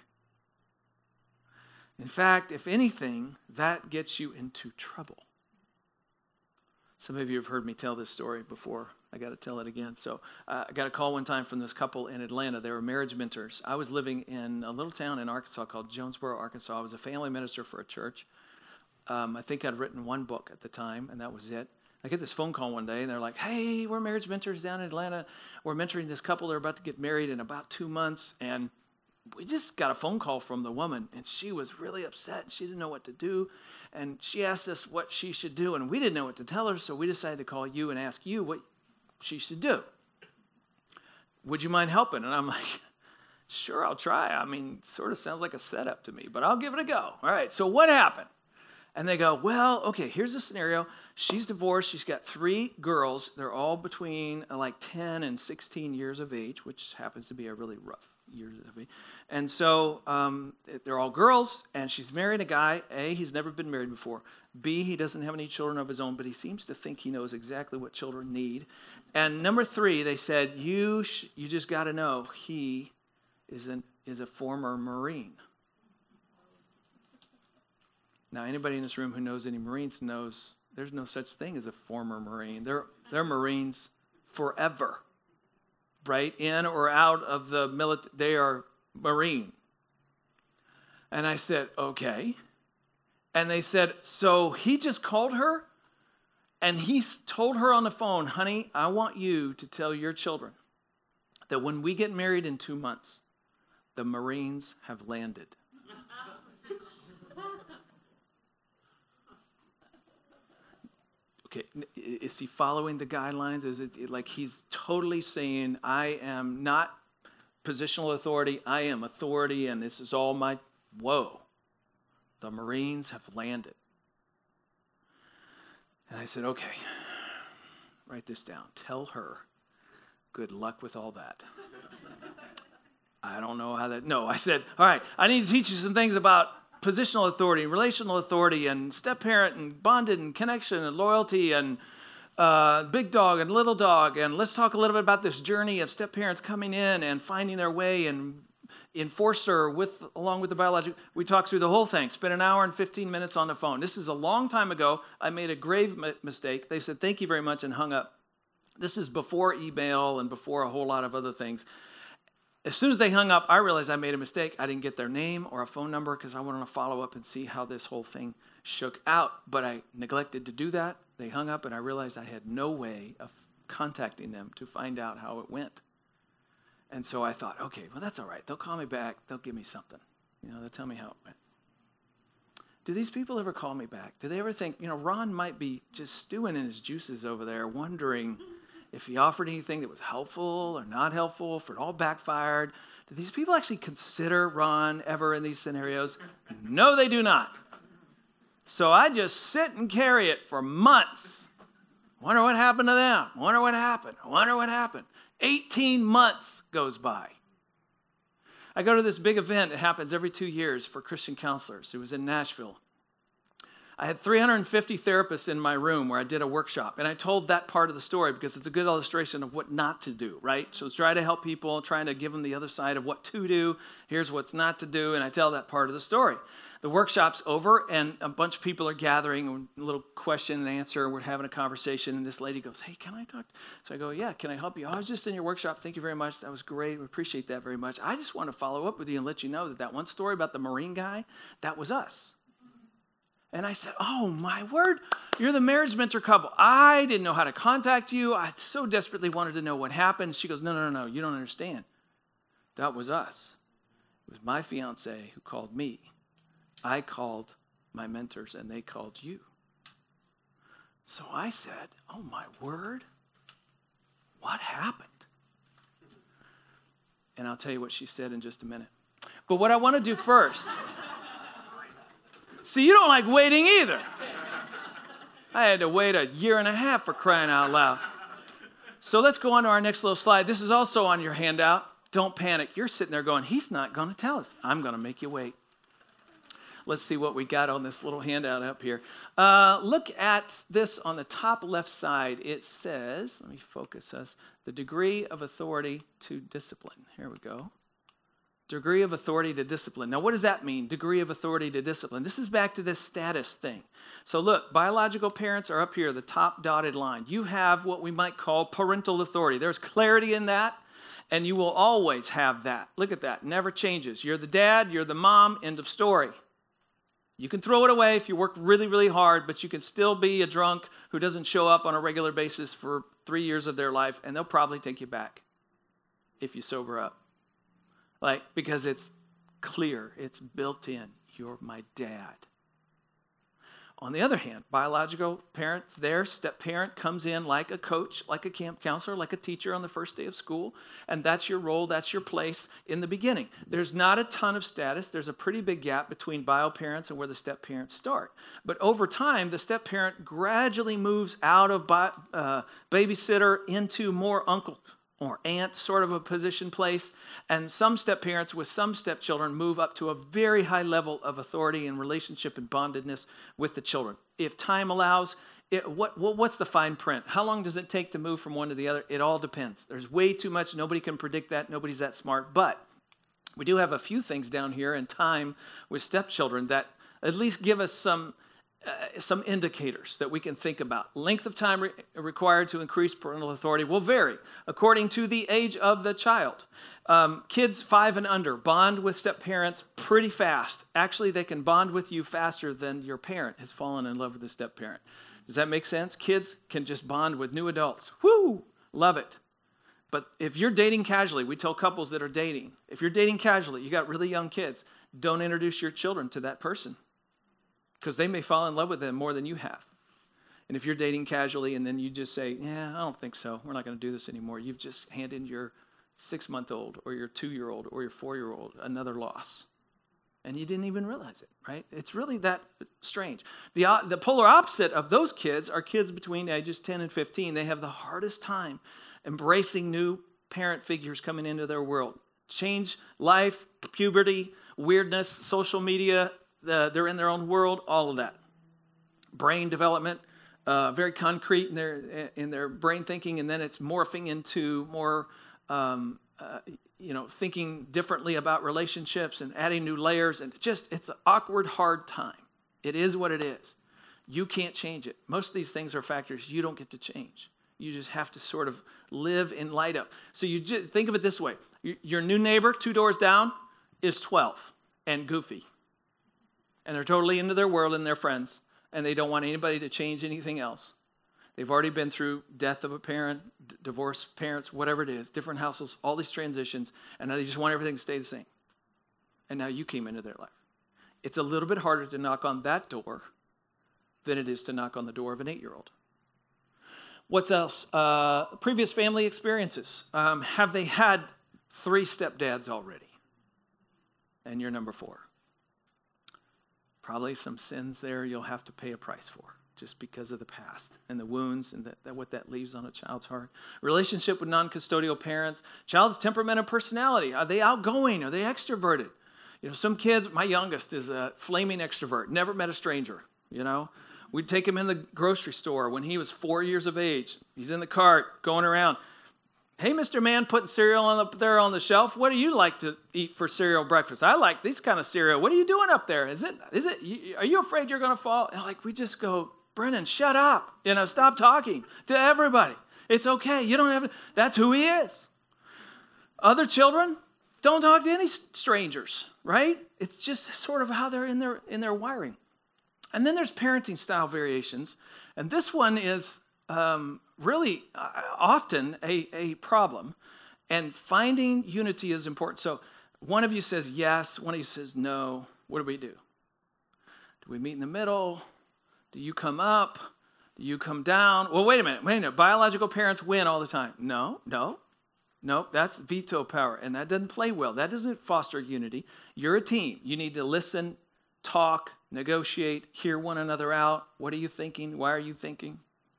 In fact, if anything, that gets you into trouble. Some of you have heard me tell this story before. I got to tell it again. So I got a call one time from this couple in Atlanta. They were marriage mentors. I was living in a little town in Arkansas called Jonesboro, Arkansas. I was a family minister for a church. I think I'd written one book at the time, and that was it. I get this phone call one day, and they're like, hey, we're marriage mentors down in Atlanta. We're mentoring this couple. They're about to get married in about 2 months, and we just got a phone call from the woman, and she was really upset. She didn't know what to do, and she asked us what she should do, and we didn't know what to tell her, so we decided to call you and ask you what she should do. Would you mind helping? And I'm like, sure, I'll try. I mean, sort of sounds like a setup to me, but I'll give it a go. All right, so what happened? And they go, well, okay, here's the scenario. She's divorced. She's got 3 girls. They're all between like 10 and 16 years of age, which happens to be a really rough years of age. And so they're all girls, and she's married a guy. A, he's never been married before. B, he doesn't have any children of his own, but he seems to think he knows exactly what children need. And number 3, they said, you just got to know he is a former Marine. Now, anybody in this room who knows any Marines knows there's no such thing as a former Marine. They're Marines forever, right? In or out of the military, they are Marine. And I said, okay. And they said, so he just called her, and he told her on the phone, honey, I want you to tell your children that when we get married in 2 months, the Marines have landed. Okay, is he following the guidelines? Is it like he's totally saying, I am not positional authority, I am authority, and this is all my... Whoa, the Marines have landed. And I said, okay, write this down. Tell her, good luck with all that. I don't know how that... No, I said, all right, I need to teach you some things about positional authority, relational authority, and step-parent, and bonded, and connection, and loyalty, and big dog and little dog. And let's talk a little bit about this journey of step-parents coming in and finding their way and enforcer along with the biological. We talked through the whole thing. Spent an hour and 15 minutes on the phone. This is a long time ago. I made a grave mistake. They said, thank you very much, and hung up. This is before email and before a whole lot of other things. As soon as they hung up, I realized I made a mistake. I didn't get their name or a phone number because I wanted to follow up and see how this whole thing shook out. But I neglected to do that. They hung up, and I realized I had no way of contacting them to find out how it went. And so I thought, okay, well, that's all right. They'll call me back. They'll give me something. They'll tell me how it went. Do these people ever call me back? Do they ever think, Ron might be just stewing in his juices over there, wondering if he offered anything that was helpful or not helpful, if it all backfired? Do these people actually consider Ron ever in these scenarios? No, they do not. So I just sit and carry it for months. Wonder what happened to them. Wonder what happened. 18 months goes by. I go to this big event. It happens every 2 years for Christian counselors. It was in Nashville. I had 350 therapists in my room where I did a workshop, and I told that part of the story because it's a good illustration of what not to do, right? So try to help people, trying to give them the other side of what to do. Here's what's not to do, and I tell that part of the story. The workshop's over, and a bunch of people are gathering, a little question and answer, and we're having a conversation, and this lady goes, hey, can I talk? So I go, yeah, can I help you? I was just in your workshop. Thank you very much. That was great. We appreciate that very much. I just want to follow up with you and let you know that one story about the Marine guy, that was us. And I said, oh, my word, you're the marriage mentor couple. I didn't know how to contact you. I so desperately wanted to know what happened. She goes, no, you don't understand. That was us. It was my fiance who called me. I called my mentors, and they called you. So I said, oh, my word, what happened? And I'll tell you what she said in just a minute. But what I want to do first... See, you don't like waiting either. I had to wait 1.5 years for crying out loud. So let's go on to our next little slide. This is also on your handout. Don't panic. You're sitting there going, he's not going to tell us. I'm going to make you wait. Let's see what we got on this little handout up here. Look at this on the top left side. It says, let me focus us, the degree of authority to discipline. Here we go. Degree of authority to discipline. Now, what does that mean, degree of authority to discipline? This is back to this status thing. So look, biological parents are up here, the top dotted line. You have what we might call parental authority. There's clarity in that, and you will always have that. Look at that, never changes. You're the dad, you're the mom, end of story. You can throw it away if you work really, really hard, but you can still be a drunk who doesn't show up on a regular basis for 3 years of their life, and they'll probably take you back if you sober up. Because it's clear. It's built in. You're my dad. On the other hand, biological parents, their step-parent comes in like a coach, like a camp counselor, like a teacher on the first day of school, and that's your role, that's your place in the beginning. There's not a ton of status. There's a pretty big gap between bio-parents and where the step-parents start. But over time, the step-parent gradually moves out of babysitter into more uncle or aunt sort of a position place, and some step-parents with some stepchildren move up to a very high level of authority and relationship and bondedness with the children. If time allows, what's the fine print? How long does it take to move from one to the other? It all depends. There's way too much. Nobody can predict that. Nobody's that smart. But we do have a few things down here in time with stepchildren that at least give us some indicators that we can think about. Length of time required to increase parental authority will vary according to the age of the child. Kids 5 and under bond with step-parents pretty fast. Actually, they can bond with you faster than your parent has fallen in love with the step-parent. Does that make sense? Kids can just bond with new adults. Woo! Love it. But if you're dating casually, we tell couples that are dating, if you're dating casually, you got really young kids, don't introduce your children to that person, because they may fall in love with them more than you have. And if you're dating casually and then you just say, yeah, I don't think so, we're not going to do this anymore, you've just handed your 6-month-old or your 2-year-old or your 4-year-old another loss. And you didn't even realize it, right? It's really that strange. The polar opposite of those kids are kids between ages 10 and 15. They have the hardest time embracing new parent figures coming into their world. Change, life, puberty, weirdness, social media, they're in their own world, all of that. Brain development, very concrete in their brain thinking, and then it's morphing into more, thinking differently about relationships and adding new layers, and it's an awkward, hard time. It is what it is. You can't change it. Most of these things are factors you don't get to change. You just have to sort of live in light of. So you just think of it this way. Your new neighbor 2 doors down is 12 and goofy. And they're totally into their world and their friends, and they don't want anybody to change anything else. They've already been through death of a parent, divorce parents, whatever it is, different households, all these transitions, and now they just want everything to stay the same. And now you came into their life. It's a little bit harder to knock on that door than it is to knock on the door of an 8-year-old. What's else? Previous family experiences. Have they had 3 stepdads already? And you're number 4. Probably some sins there you'll have to pay a price for just because of the past and the wounds and what that leaves on a child's heart. Relationship with non-custodial parents. Child's temperament and personality. Are they outgoing? Are they extroverted? Some kids, my youngest is a flaming extrovert, never met a stranger, We'd take him in the grocery store when he was 4 years of age. He's in the cart going around. Hey, Mr. Man, putting cereal up there on the shelf. What do you like to eat for cereal breakfast? I like this kind of cereal. What are you doing up there? Are you afraid you're going to fall? And we just go, Brennan, shut up. Stop talking to everybody. It's okay. You don't have to. That's who he is. Other children, don't talk to any strangers, right? It's just sort of how they're in their wiring. And then there's parenting style variations. And this one is really often a problem, and finding unity is important. So one of you says yes, one of you says no. What do? Do we meet in the middle? Do you come up? Do you come down? Well, wait a minute. Biological parents win all the time. No, that's veto power, and that doesn't play well. That doesn't foster unity. You're a team. You need to listen, talk, negotiate, hear one another out. What are you thinking? Why are you thinking?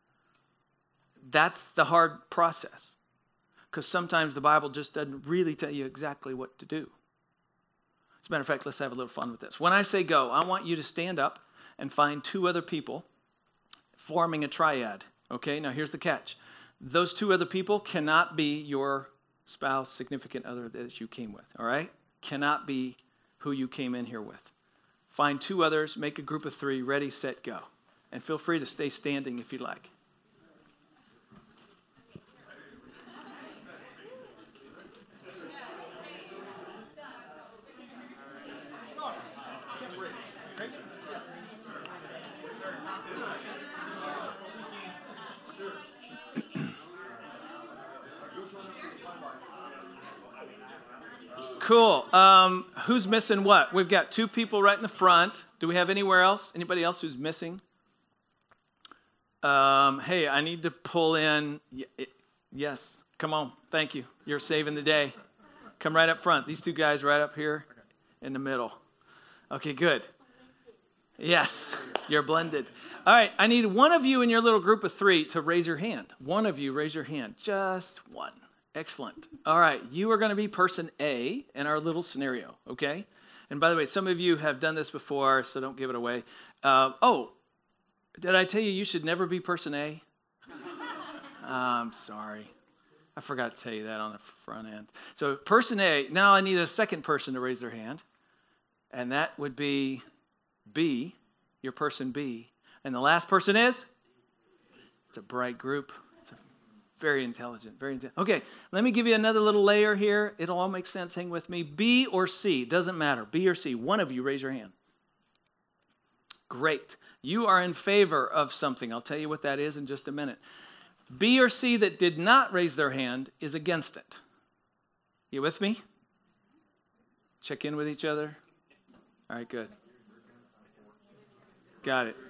That's the hard process, because sometimes the Bible just doesn't really tell you exactly what to do. As a matter of fact, let's have a little fun with this. When I say go, I want you to stand up and find 2 other people forming a triad. Okay, now here's the catch. Those 2 other people cannot be your spouse, significant other that you came with, all right? Cannot be who you came in here with. Find 2 others, make a group of 3, ready, set, go. And feel free to stay standing if you like. Cool. Who's missing what? We've got 2 people right in the front. Do we have anywhere else? Anybody else who's missing? Hey, I need to pull in. Yes, come on. Thank you. You're saving the day. Come right up front. These 2 guys right up here in the middle. Okay, good. Yes, you're blended. All right, I need one of you in your little group of 3 to raise your hand. One of you, raise your hand. Just one. Excellent. All right, you are going to be person A in our little scenario, okay? And by the way, some of you have done this before, so don't give it away. Did I tell you should never be person A? I'm sorry. I forgot to tell you that on the front end. So person A, now I need a second person to raise their hand. And that would be B, your person B. And the last person is? It's a bright group. It's very intelligent, very intelligent. Okay, let me give you another little layer here. It'll all make sense. Hang with me. B or C, doesn't matter. B or C. One of you raise your hand. Great. You are in favor of something. I'll tell you what that is in just a minute. B or C that did not raise their hand is against it. You with me? Check in with each other. All right, good. Got it.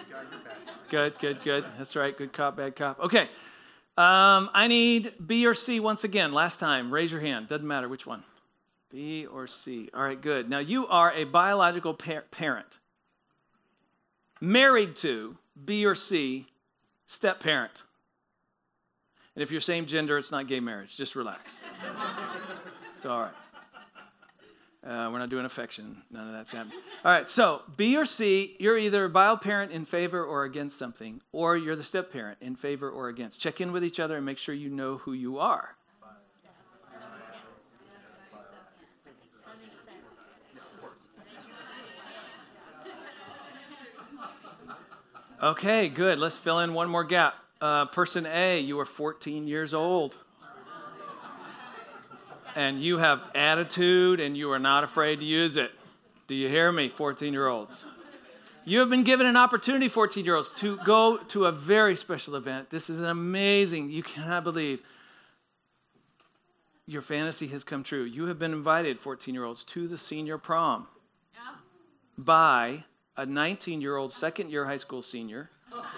Good. That's right. Good cop, bad cop. Okay. I need B or C once again. Last time, raise your hand. Doesn't matter which one. B or C. All right, good. Now, you are a biological parent. Married to B or C, step parent. And if you're same gender, it's not gay marriage. Just relax. It's all right. We're not doing affection. None of that's happening. All right, so B or C, you're either a bio parent in favor or against something, or you're the step parent in favor or against. Check in with each other and make sure you know who you are. Okay, good. Let's fill in one more gap. Person A, you are 14 years old. And you have attitude and you are not afraid to use it. Do you hear me, 14-year-olds? You have been given an opportunity, 14-year-olds, to go to a very special event. This is an amazing, you cannot believe. Your fantasy has come true. You have been invited, 14-year-olds, to the senior prom by a 19-year-old second-year high school senior.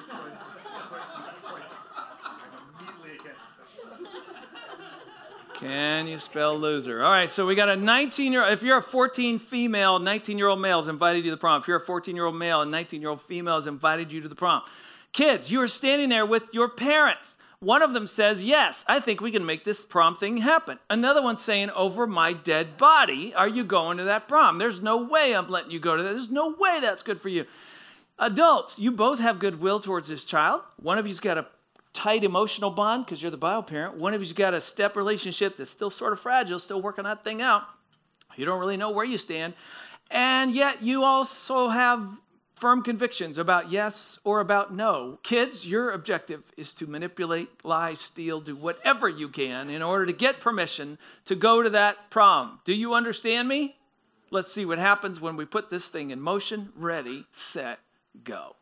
Can you spell loser? All right, so we got a 19-year-old. If you're a 14 female, 19-year-old male is invited you to the prom. If you're a 14-year-old male, a 19-year-old female has invited you to the prom. Kids, you are standing there with your parents. One of them says, yes, I think we can make this prom thing happen. Another one's saying, over my dead body, are you going to that prom? There's no way I'm letting you go to that. There's no way that's good for you. Adults, you both have goodwill towards this child. One of you's got a tight emotional bond because you're the bio parent. One of you's got a step relationship that's still sort of fragile, still working that thing out. You don't really know where you stand. And yet you also have firm convictions about yes or about no. Kids, your objective is to manipulate, lie, steal, do whatever you can in order to get permission to go to that prom. Do you understand me? Let's see what happens when we put this thing in motion. Ready, set, go.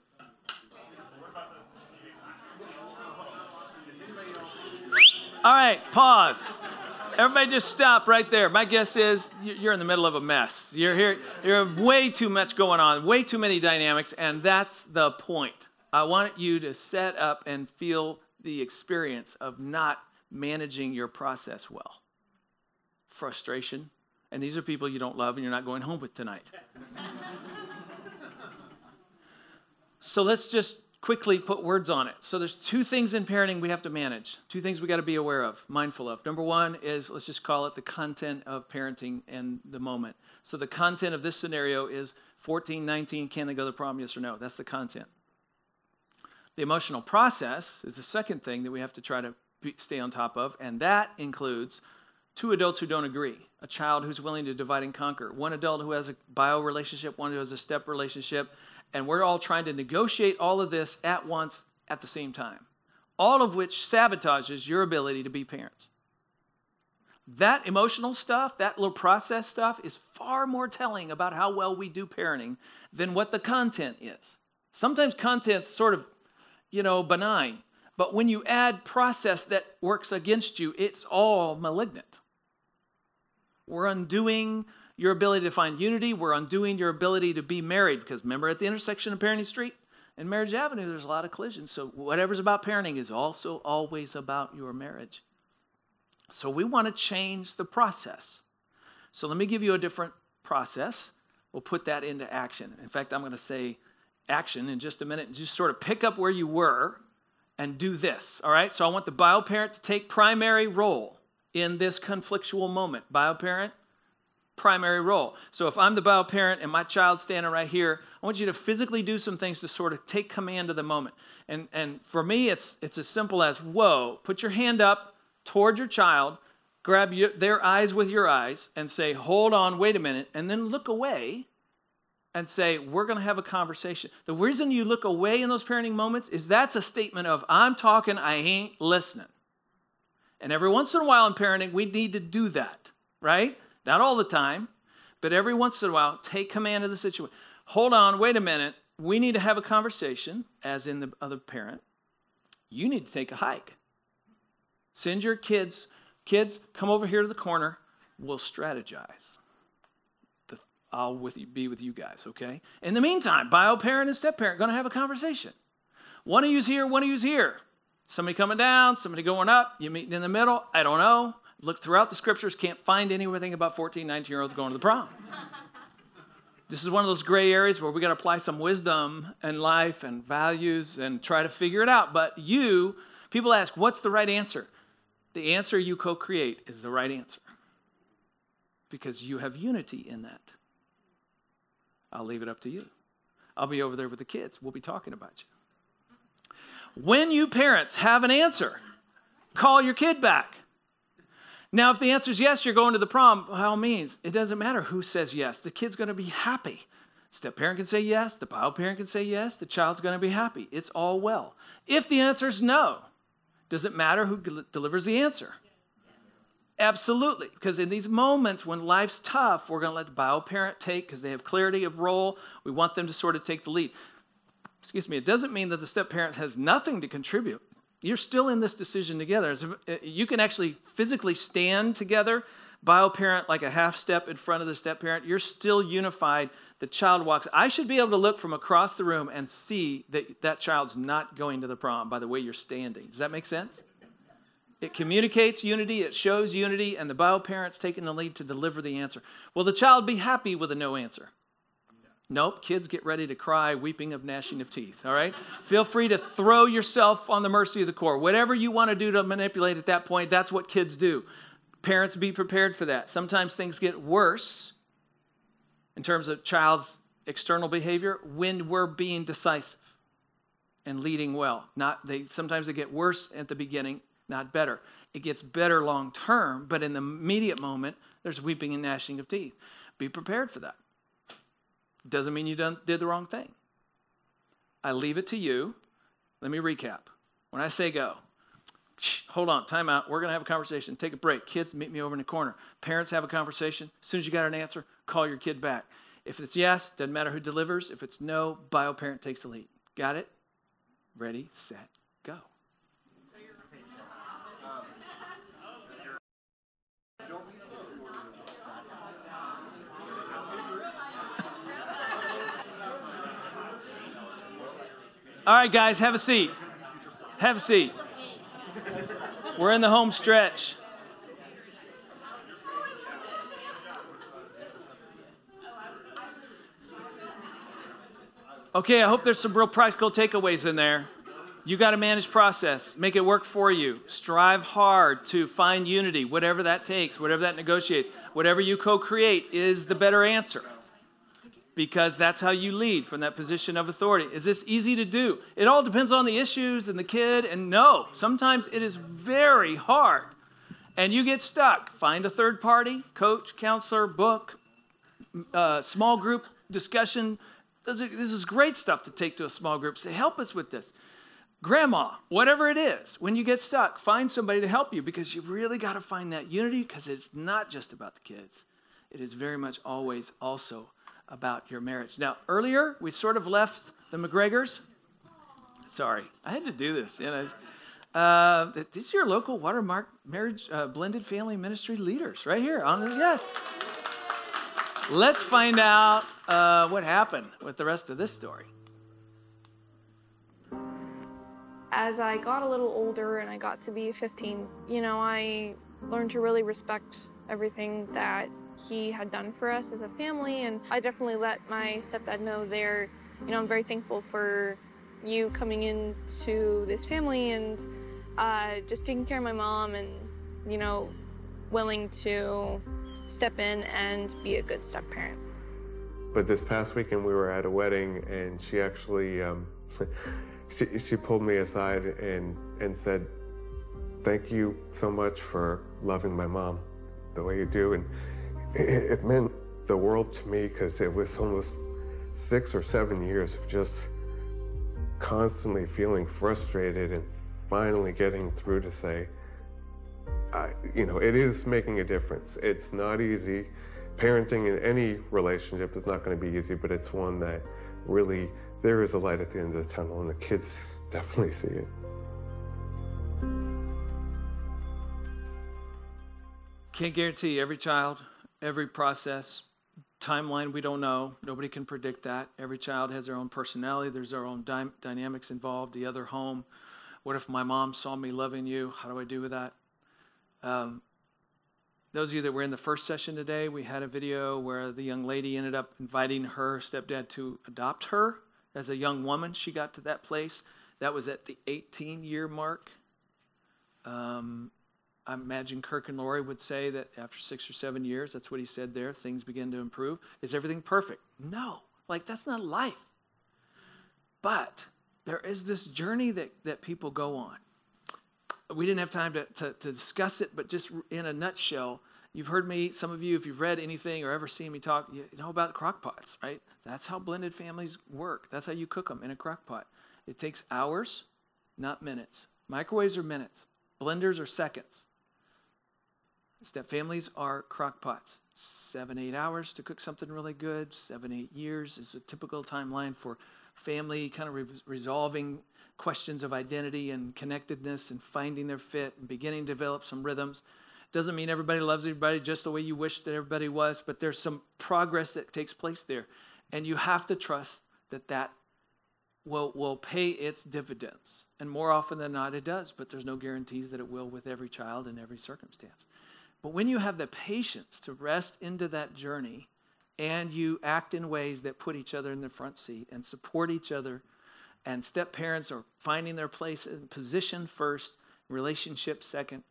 All right, pause. Everybody just stop right there. My guess is you're in the middle of a mess. You're here. You're way too much going on, way too many dynamics, and that's the point. I want you to set up and feel the experience of not managing your process well. Frustration. And these are people you don't love and you're not going home with tonight. So let's just quickly put words on it. So there's 2 things in parenting we have to manage. 2 things we got to be aware of, mindful of. Number 1 is, let's just call it the content of parenting and the moment. So the content of this scenario is 14, 19, can they go to the prom, yes or no? That's the content. The emotional process is the second thing that we have to try to stay on top of, and that includes 2 adults who don't agree, a child who's willing to divide and conquer, one adult who has a bio relationship, one who has a step relationship, and we're all trying to negotiate all of this at once at the same time, all of which sabotages your ability to be parents. That emotional stuff, that little process stuff is far more telling about how well we do parenting than what the content is. Sometimes content's sort of, benign, but when you add process that works against you, it's all malignant. We're undoing your ability to find unity. We're undoing your ability to be married. Because remember, at the intersection of Parenting Street and Marriage Avenue, there's a lot of collisions. So whatever's about parenting is also always about your marriage. So we want to change the process. So let me give you a different process. We'll put that into action. In fact, I'm going to say action in just a minute and just sort of pick up where you were and do this. All right? So I want the bio parent to take primary role in this conflictual moment. Bio parent, primary role. So if I'm the bio parent and my child's standing right here, I want you to physically do some things to sort of take command of the moment. And for me, it's as simple as, whoa, put your hand up toward your child, grab their eyes with your eyes and say, hold on, wait a minute, and then look away and say, we're going to have a conversation. The reason you look away in those parenting moments is that's a statement of, I'm talking, I ain't listening. And every once in a while in parenting, we need to do that, right? Not all the time, but every once in a while, take command of the situation. Hold on, wait a minute. We need to have a conversation, as in the other parent. You need to take a hike. Send your kids, come over here to the corner. We'll strategize. I'll be with you guys, okay? In the meantime, bio parent and step parent going to have a conversation. One of you's here, one of you's here. Somebody coming down, somebody going up, you meeting in the middle, I don't know. Look throughout the scriptures, can't find anything about 14, 19-year-olds going to the prom. This is one of those gray areas where we got to apply some wisdom and life and values and try to figure it out. But people ask, what's the right answer? The answer you co-create is the right answer because you have unity in that. I'll leave it up to you. I'll be over there with the kids. We'll be talking about you. When you parents have an answer, call your kid back. Now, if the answer is yes, you're going to the prom, by all means, it doesn't matter who says yes. The kid's going to be happy. Step parent can say yes. The bio parent can say yes. The child's going to be happy. It's all well. If the answer is no, does it matter who delivers the answer? Absolutely. Because in these moments when life's tough, we're going to let the bio parent take, because they have clarity of role. We want them to sort of take the lead. It doesn't mean that the step parent has nothing to contribute. You're still in this decision together. You can actually physically stand together, bio parent like a half step in front of the step parent. You're still unified. The child walks. I should be able to look from across the room and see that that child's not going to the prom by the way you're standing. Does that make sense? It communicates unity, it shows unity, and the bio parent's taking the lead to deliver the answer. Will the child be happy with a no answer? Nope. Kids get ready to cry, weeping of gnashing of teeth, all right? Feel free to throw yourself on the mercy of the court. Whatever you want to do to manipulate at that point, that's what kids do. Parents, be prepared for that. Sometimes things get worse in terms of child's external behavior when we're being decisive and leading well. Sometimes they get worse at the beginning, not better. It gets better long term, but in the immediate moment, there's weeping and gnashing of teeth. Be prepared for that. Doesn't mean you did the wrong thing. I leave it to you. Let me recap. When I say go, hold on, time out. We're going to have a conversation. Take a break. Kids, meet me over in the corner. Parents, have a conversation. As soon as you got an answer, call your kid back. If it's yes, doesn't matter who delivers. If it's no, bio parent takes the lead. Got it? Ready, set, go. All right, guys, have a seat. Have a seat. We're in the home stretch. Okay, I hope there's some real practical takeaways in there. You got to manage process. Make it work for you. Strive hard to find unity, whatever that takes, whatever that negotiates. Whatever you co-create is the better answer, because that's how you lead from that position of authority. Is this easy to do? It all depends on the issues and the kid, and no, sometimes it is very hard, and you get stuck. Find a third party, coach, counselor, book, small group discussion. This is great stuff to take to a small group. Say, help us with this. Grandma, whatever it is, when you get stuck, find somebody to help you, because you really got to find that unity, because it's not just about the kids. It is very much always also about your marriage. Now, earlier, we sort of left the McGregors. Sorry, I had to do this. These are your local Watermark Marriage Blended Family Ministry leaders right here. Yes. Let's find out what happened with the rest of this story. As I got a little older and I got to be 15, I learned to really respect everything that he had done for us as a family, and I definitely let my stepdad know there, I'm very thankful for you coming into this family and just taking care of my mom and, willing to step in and be a good step-parent. But this past weekend we were at a wedding, and she actually, she pulled me aside and said, "Thank you so much for loving my mom the way you do." And it meant the world to me, because it was almost 6 or 7 years of just constantly feeling frustrated and finally getting through to say, it is making a difference. It's not easy. Parenting in any relationship is not going to be easy, but it's one that really, there is a light at the end of the tunnel, and the kids definitely see it. Can't guarantee every child, every process, timeline we don't know. Nobody can predict that. Every child has their own personality. There's their own dynamics involved. The other home. What if my mom saw me loving you? How do I do with that? Those of you that were in the first session today, we had a video where the young lady ended up inviting her stepdad to adopt her. As a young woman, she got to that place. That was at the 18-year mark. I imagine Kirk and Lori would say that after 6 or 7 years, that's what he said there, things begin to improve. Is everything perfect? No. That's not life. But there is this journey that people go on. We didn't have time to discuss it, but just in a nutshell, you've heard me, some of you, if you've read anything or ever seen me talk, you know about crock pots, right? That's how blended families work. That's how you cook them in a crock pot. It takes hours, not minutes. Microwaves are minutes. Blenders are seconds. Step families are crock pots. 7-8 hours to cook something really good. 7-8 years is a typical timeline for family kind of resolving questions of identity and connectedness and finding their fit and beginning to develop some rhythms. Doesn't mean everybody loves everybody just the way you wish that everybody was, but there's some progress that takes place there. And you have to trust that will pay its dividends. And more often than not, it does, but there's no guarantees that it will with every child in every circumstance. But when you have the patience to rest into that journey and you act in ways that put each other in the front seat and support each other, and step parents are finding their place in position first, relationship second,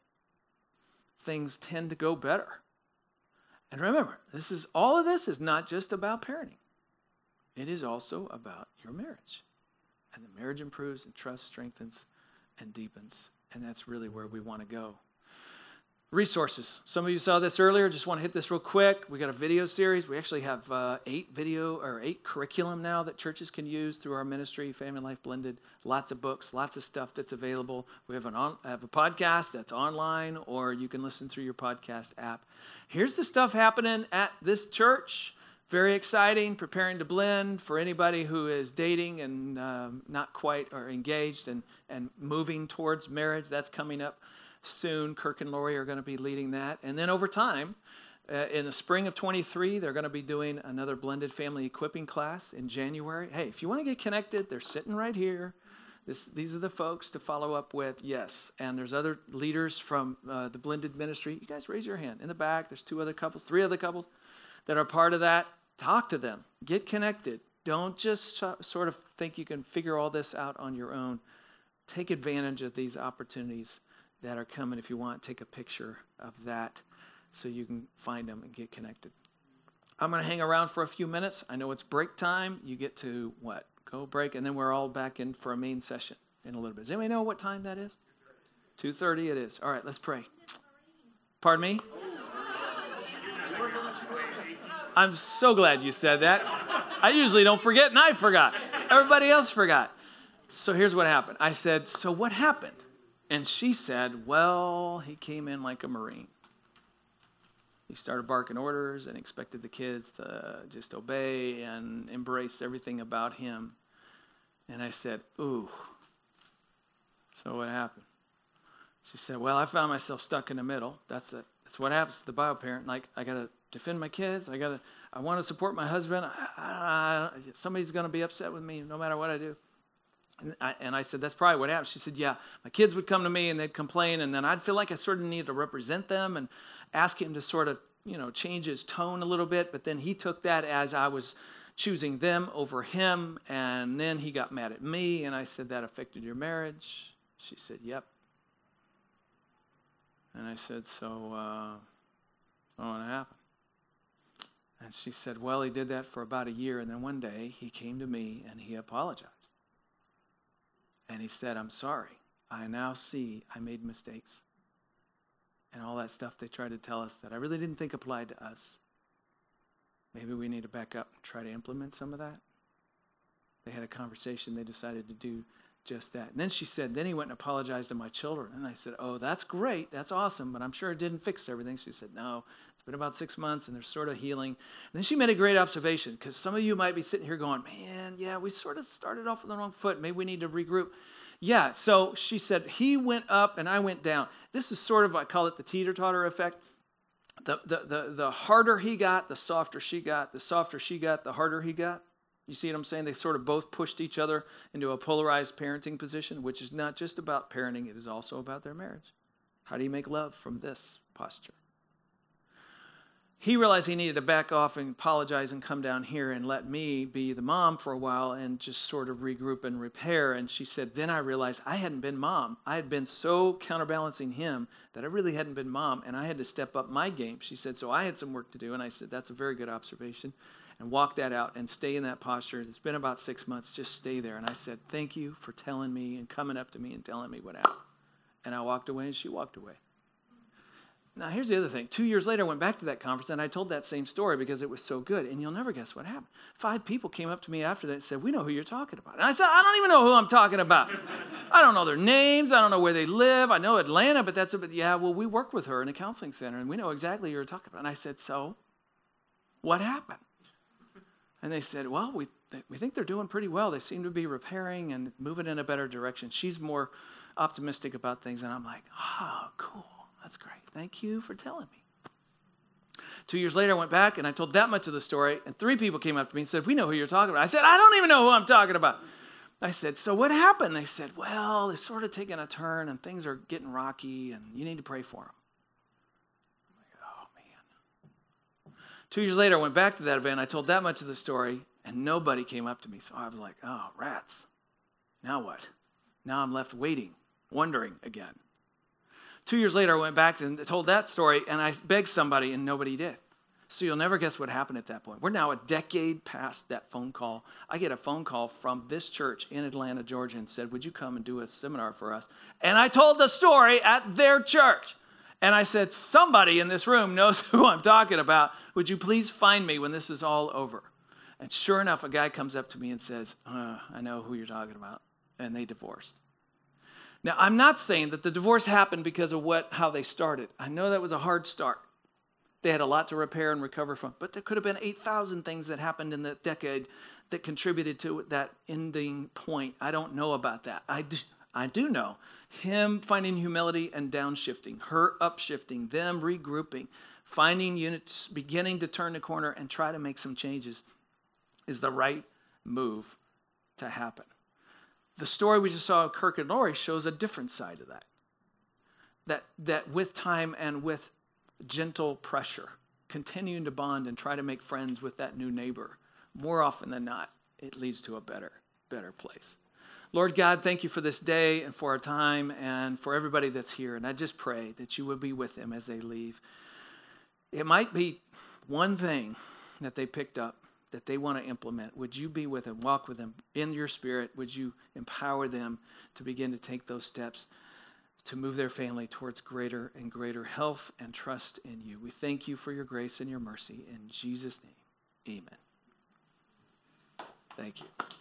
things tend to go better. And remember, all of this is not just about parenting. It is also about your marriage. And the marriage improves and trust strengthens and deepens. And that's really where we want to go. Resources. Some of you saw this earlier. Just want to hit this real quick. We got a video series. We actually have 8 curriculum now that churches can use through our ministry, Family Life Blended. Lots of books, lots of stuff that's available. We have a podcast that's online, or you can listen through your podcast app. Here's the stuff happening at this church. Very exciting, preparing to blend for anybody who is dating and not quite or engaged and moving towards marriage. That's coming up soon. Kirk and Lori are going to be leading that. And then over time, in the spring of 23, they're going to be doing another blended family equipping class in January. Hey, if you want to get connected, they're sitting right here. These are the folks to follow up with, yes. And there's other leaders from the blended ministry. You guys raise your hand. In the back, there's 3 other couples that are part of that. Talk to them. Get connected. Don't just sort of think you can figure all this out on your own. Take advantage of these opportunities that are coming. If you want, take a picture of that so you can find them and get connected. I'm going to hang around for a few minutes. I know it's break time. You get to go break, and then we're all back in for a main session in a little bit. Does anybody know what time that is? 2:30 it is. All right, let's pray. Pardon me? I'm so glad you said that. I usually don't forget, and I forgot. Everybody else forgot. So here's what happened. I said, so what happened? And she said, well, he came in like a Marine. He started barking orders and expected the kids to just obey and embrace everything about him. And I said, ooh. So what happened? She said, well, I found myself stuck in the middle. That's what happens to the bio parent. Like, I got to defend my kids. I want to support my husband. Somebody's going to be upset with me no matter what I do. And I said, that's probably what happened. She said, yeah, my kids would come to me and they'd complain, and then I'd feel like I sort of needed to represent them and ask him to sort of, change his tone a little bit. But then he took that as I was choosing them over him, and then he got mad at me, and I said, that affected your marriage? She said, yep. And I said, so what happened? And she said, well, he did that for about a year, and then one day he came to me and he apologized. And he said, I'm sorry. I now see I made mistakes. And all that stuff they tried to tell us that I really didn't think applied to us. Maybe we need to back up and try to implement some of that. They had a conversation. They decided to do just that. And then she said, then he went and apologized to my children. And I said, oh, that's great. That's awesome. But I'm sure it didn't fix everything. She said, no, it's been about 6 months and they're sort of healing. And then she made a great observation, because some of you might be sitting here going, man, yeah, we sort of started off on the wrong foot. Maybe we need to regroup. Yeah, so she said, he went up and I went down. This is sort of, I call it the teeter-totter effect. The harder he got, the softer she got. The softer she got, the harder he got. You see what I'm saying? They sort of both pushed each other into a polarized parenting position, which is not just about parenting. It is also about their marriage. How do you make love from this posture? He realized he needed to back off and apologize and come down here and let me be the mom for a while and just sort of regroup and repair. And she said, then I realized I hadn't been mom. I had been so counterbalancing him that I really hadn't been mom, and I had to step up my game. She said, so I had some work to do. And I said, that's a very good observation. And walk that out and stay in that posture. It's been about 6 months. Just stay there. And I said, thank you for telling me and coming up to me and telling me what happened. And I walked away and she walked away. Now, here's the other thing. 2 years later, I went back to that conference and I told that same story because it was so good. And you'll never guess what happened. 5 people came up to me after that and said, we know who you're talking about. And I said, I don't even know who I'm talking about. I don't know their names. I don't know where they live. I know Atlanta, but that's it. Yeah, well, we work with her in a counseling center and we know exactly who you're talking about. And I said, so what happened? And they said, well, we think they're doing pretty well. They seem to be repairing and moving in a better direction. She's more optimistic about things. And I'm like, oh, cool. That's great. Thank you for telling me. 2 years later, I went back and I told that much of the story. And 3 people came up to me and said, we know who you're talking about. I said, I don't even know who I'm talking about. I said, so what happened? They said, well, they're sort of taking a turn and things are getting rocky and you need to pray for them. 2 years later, I went back to that event. I told that much of the story, and nobody came up to me. So I was like, oh, rats. Now what? Now I'm left waiting, wondering again. 2 years later, I went back and told that story, and I begged somebody, and nobody did. So you'll never guess what happened at that point. We're now a decade past that phone call. I get a phone call from this church in Atlanta, Georgia, and said, would you come and do a seminar for us? And I told the story at their church. And I said, somebody in this room knows who I'm talking about. Would you please find me when this is all over? And sure enough, a guy comes up to me and says, I know who you're talking about. And they divorced. Now, I'm not saying that the divorce happened because of how they started. I know that was a hard start. They had a lot to repair and recover from. But there could have been 8,000 things that happened in the decade that contributed to that ending point. I don't know about that. I do know him finding humility and downshifting, her upshifting, them regrouping, finding units, beginning to turn the corner and try to make some changes is the right move to happen. The story we just saw of Kirk and Lori shows a different side of that. That with time and with gentle pressure, continuing to bond and try to make friends with that new neighbor, more often than not, it leads to a better place. Lord God, thank you for this day and for our time and for everybody that's here. And I just pray that you would be with them as they leave. It might be one thing that they picked up that they want to implement. Would you be with them, walk with them in your spirit? Would you empower them to begin to take those steps to move their family towards greater and greater health and trust in you? We thank you for your grace and your mercy. In Jesus' name, amen. Thank you.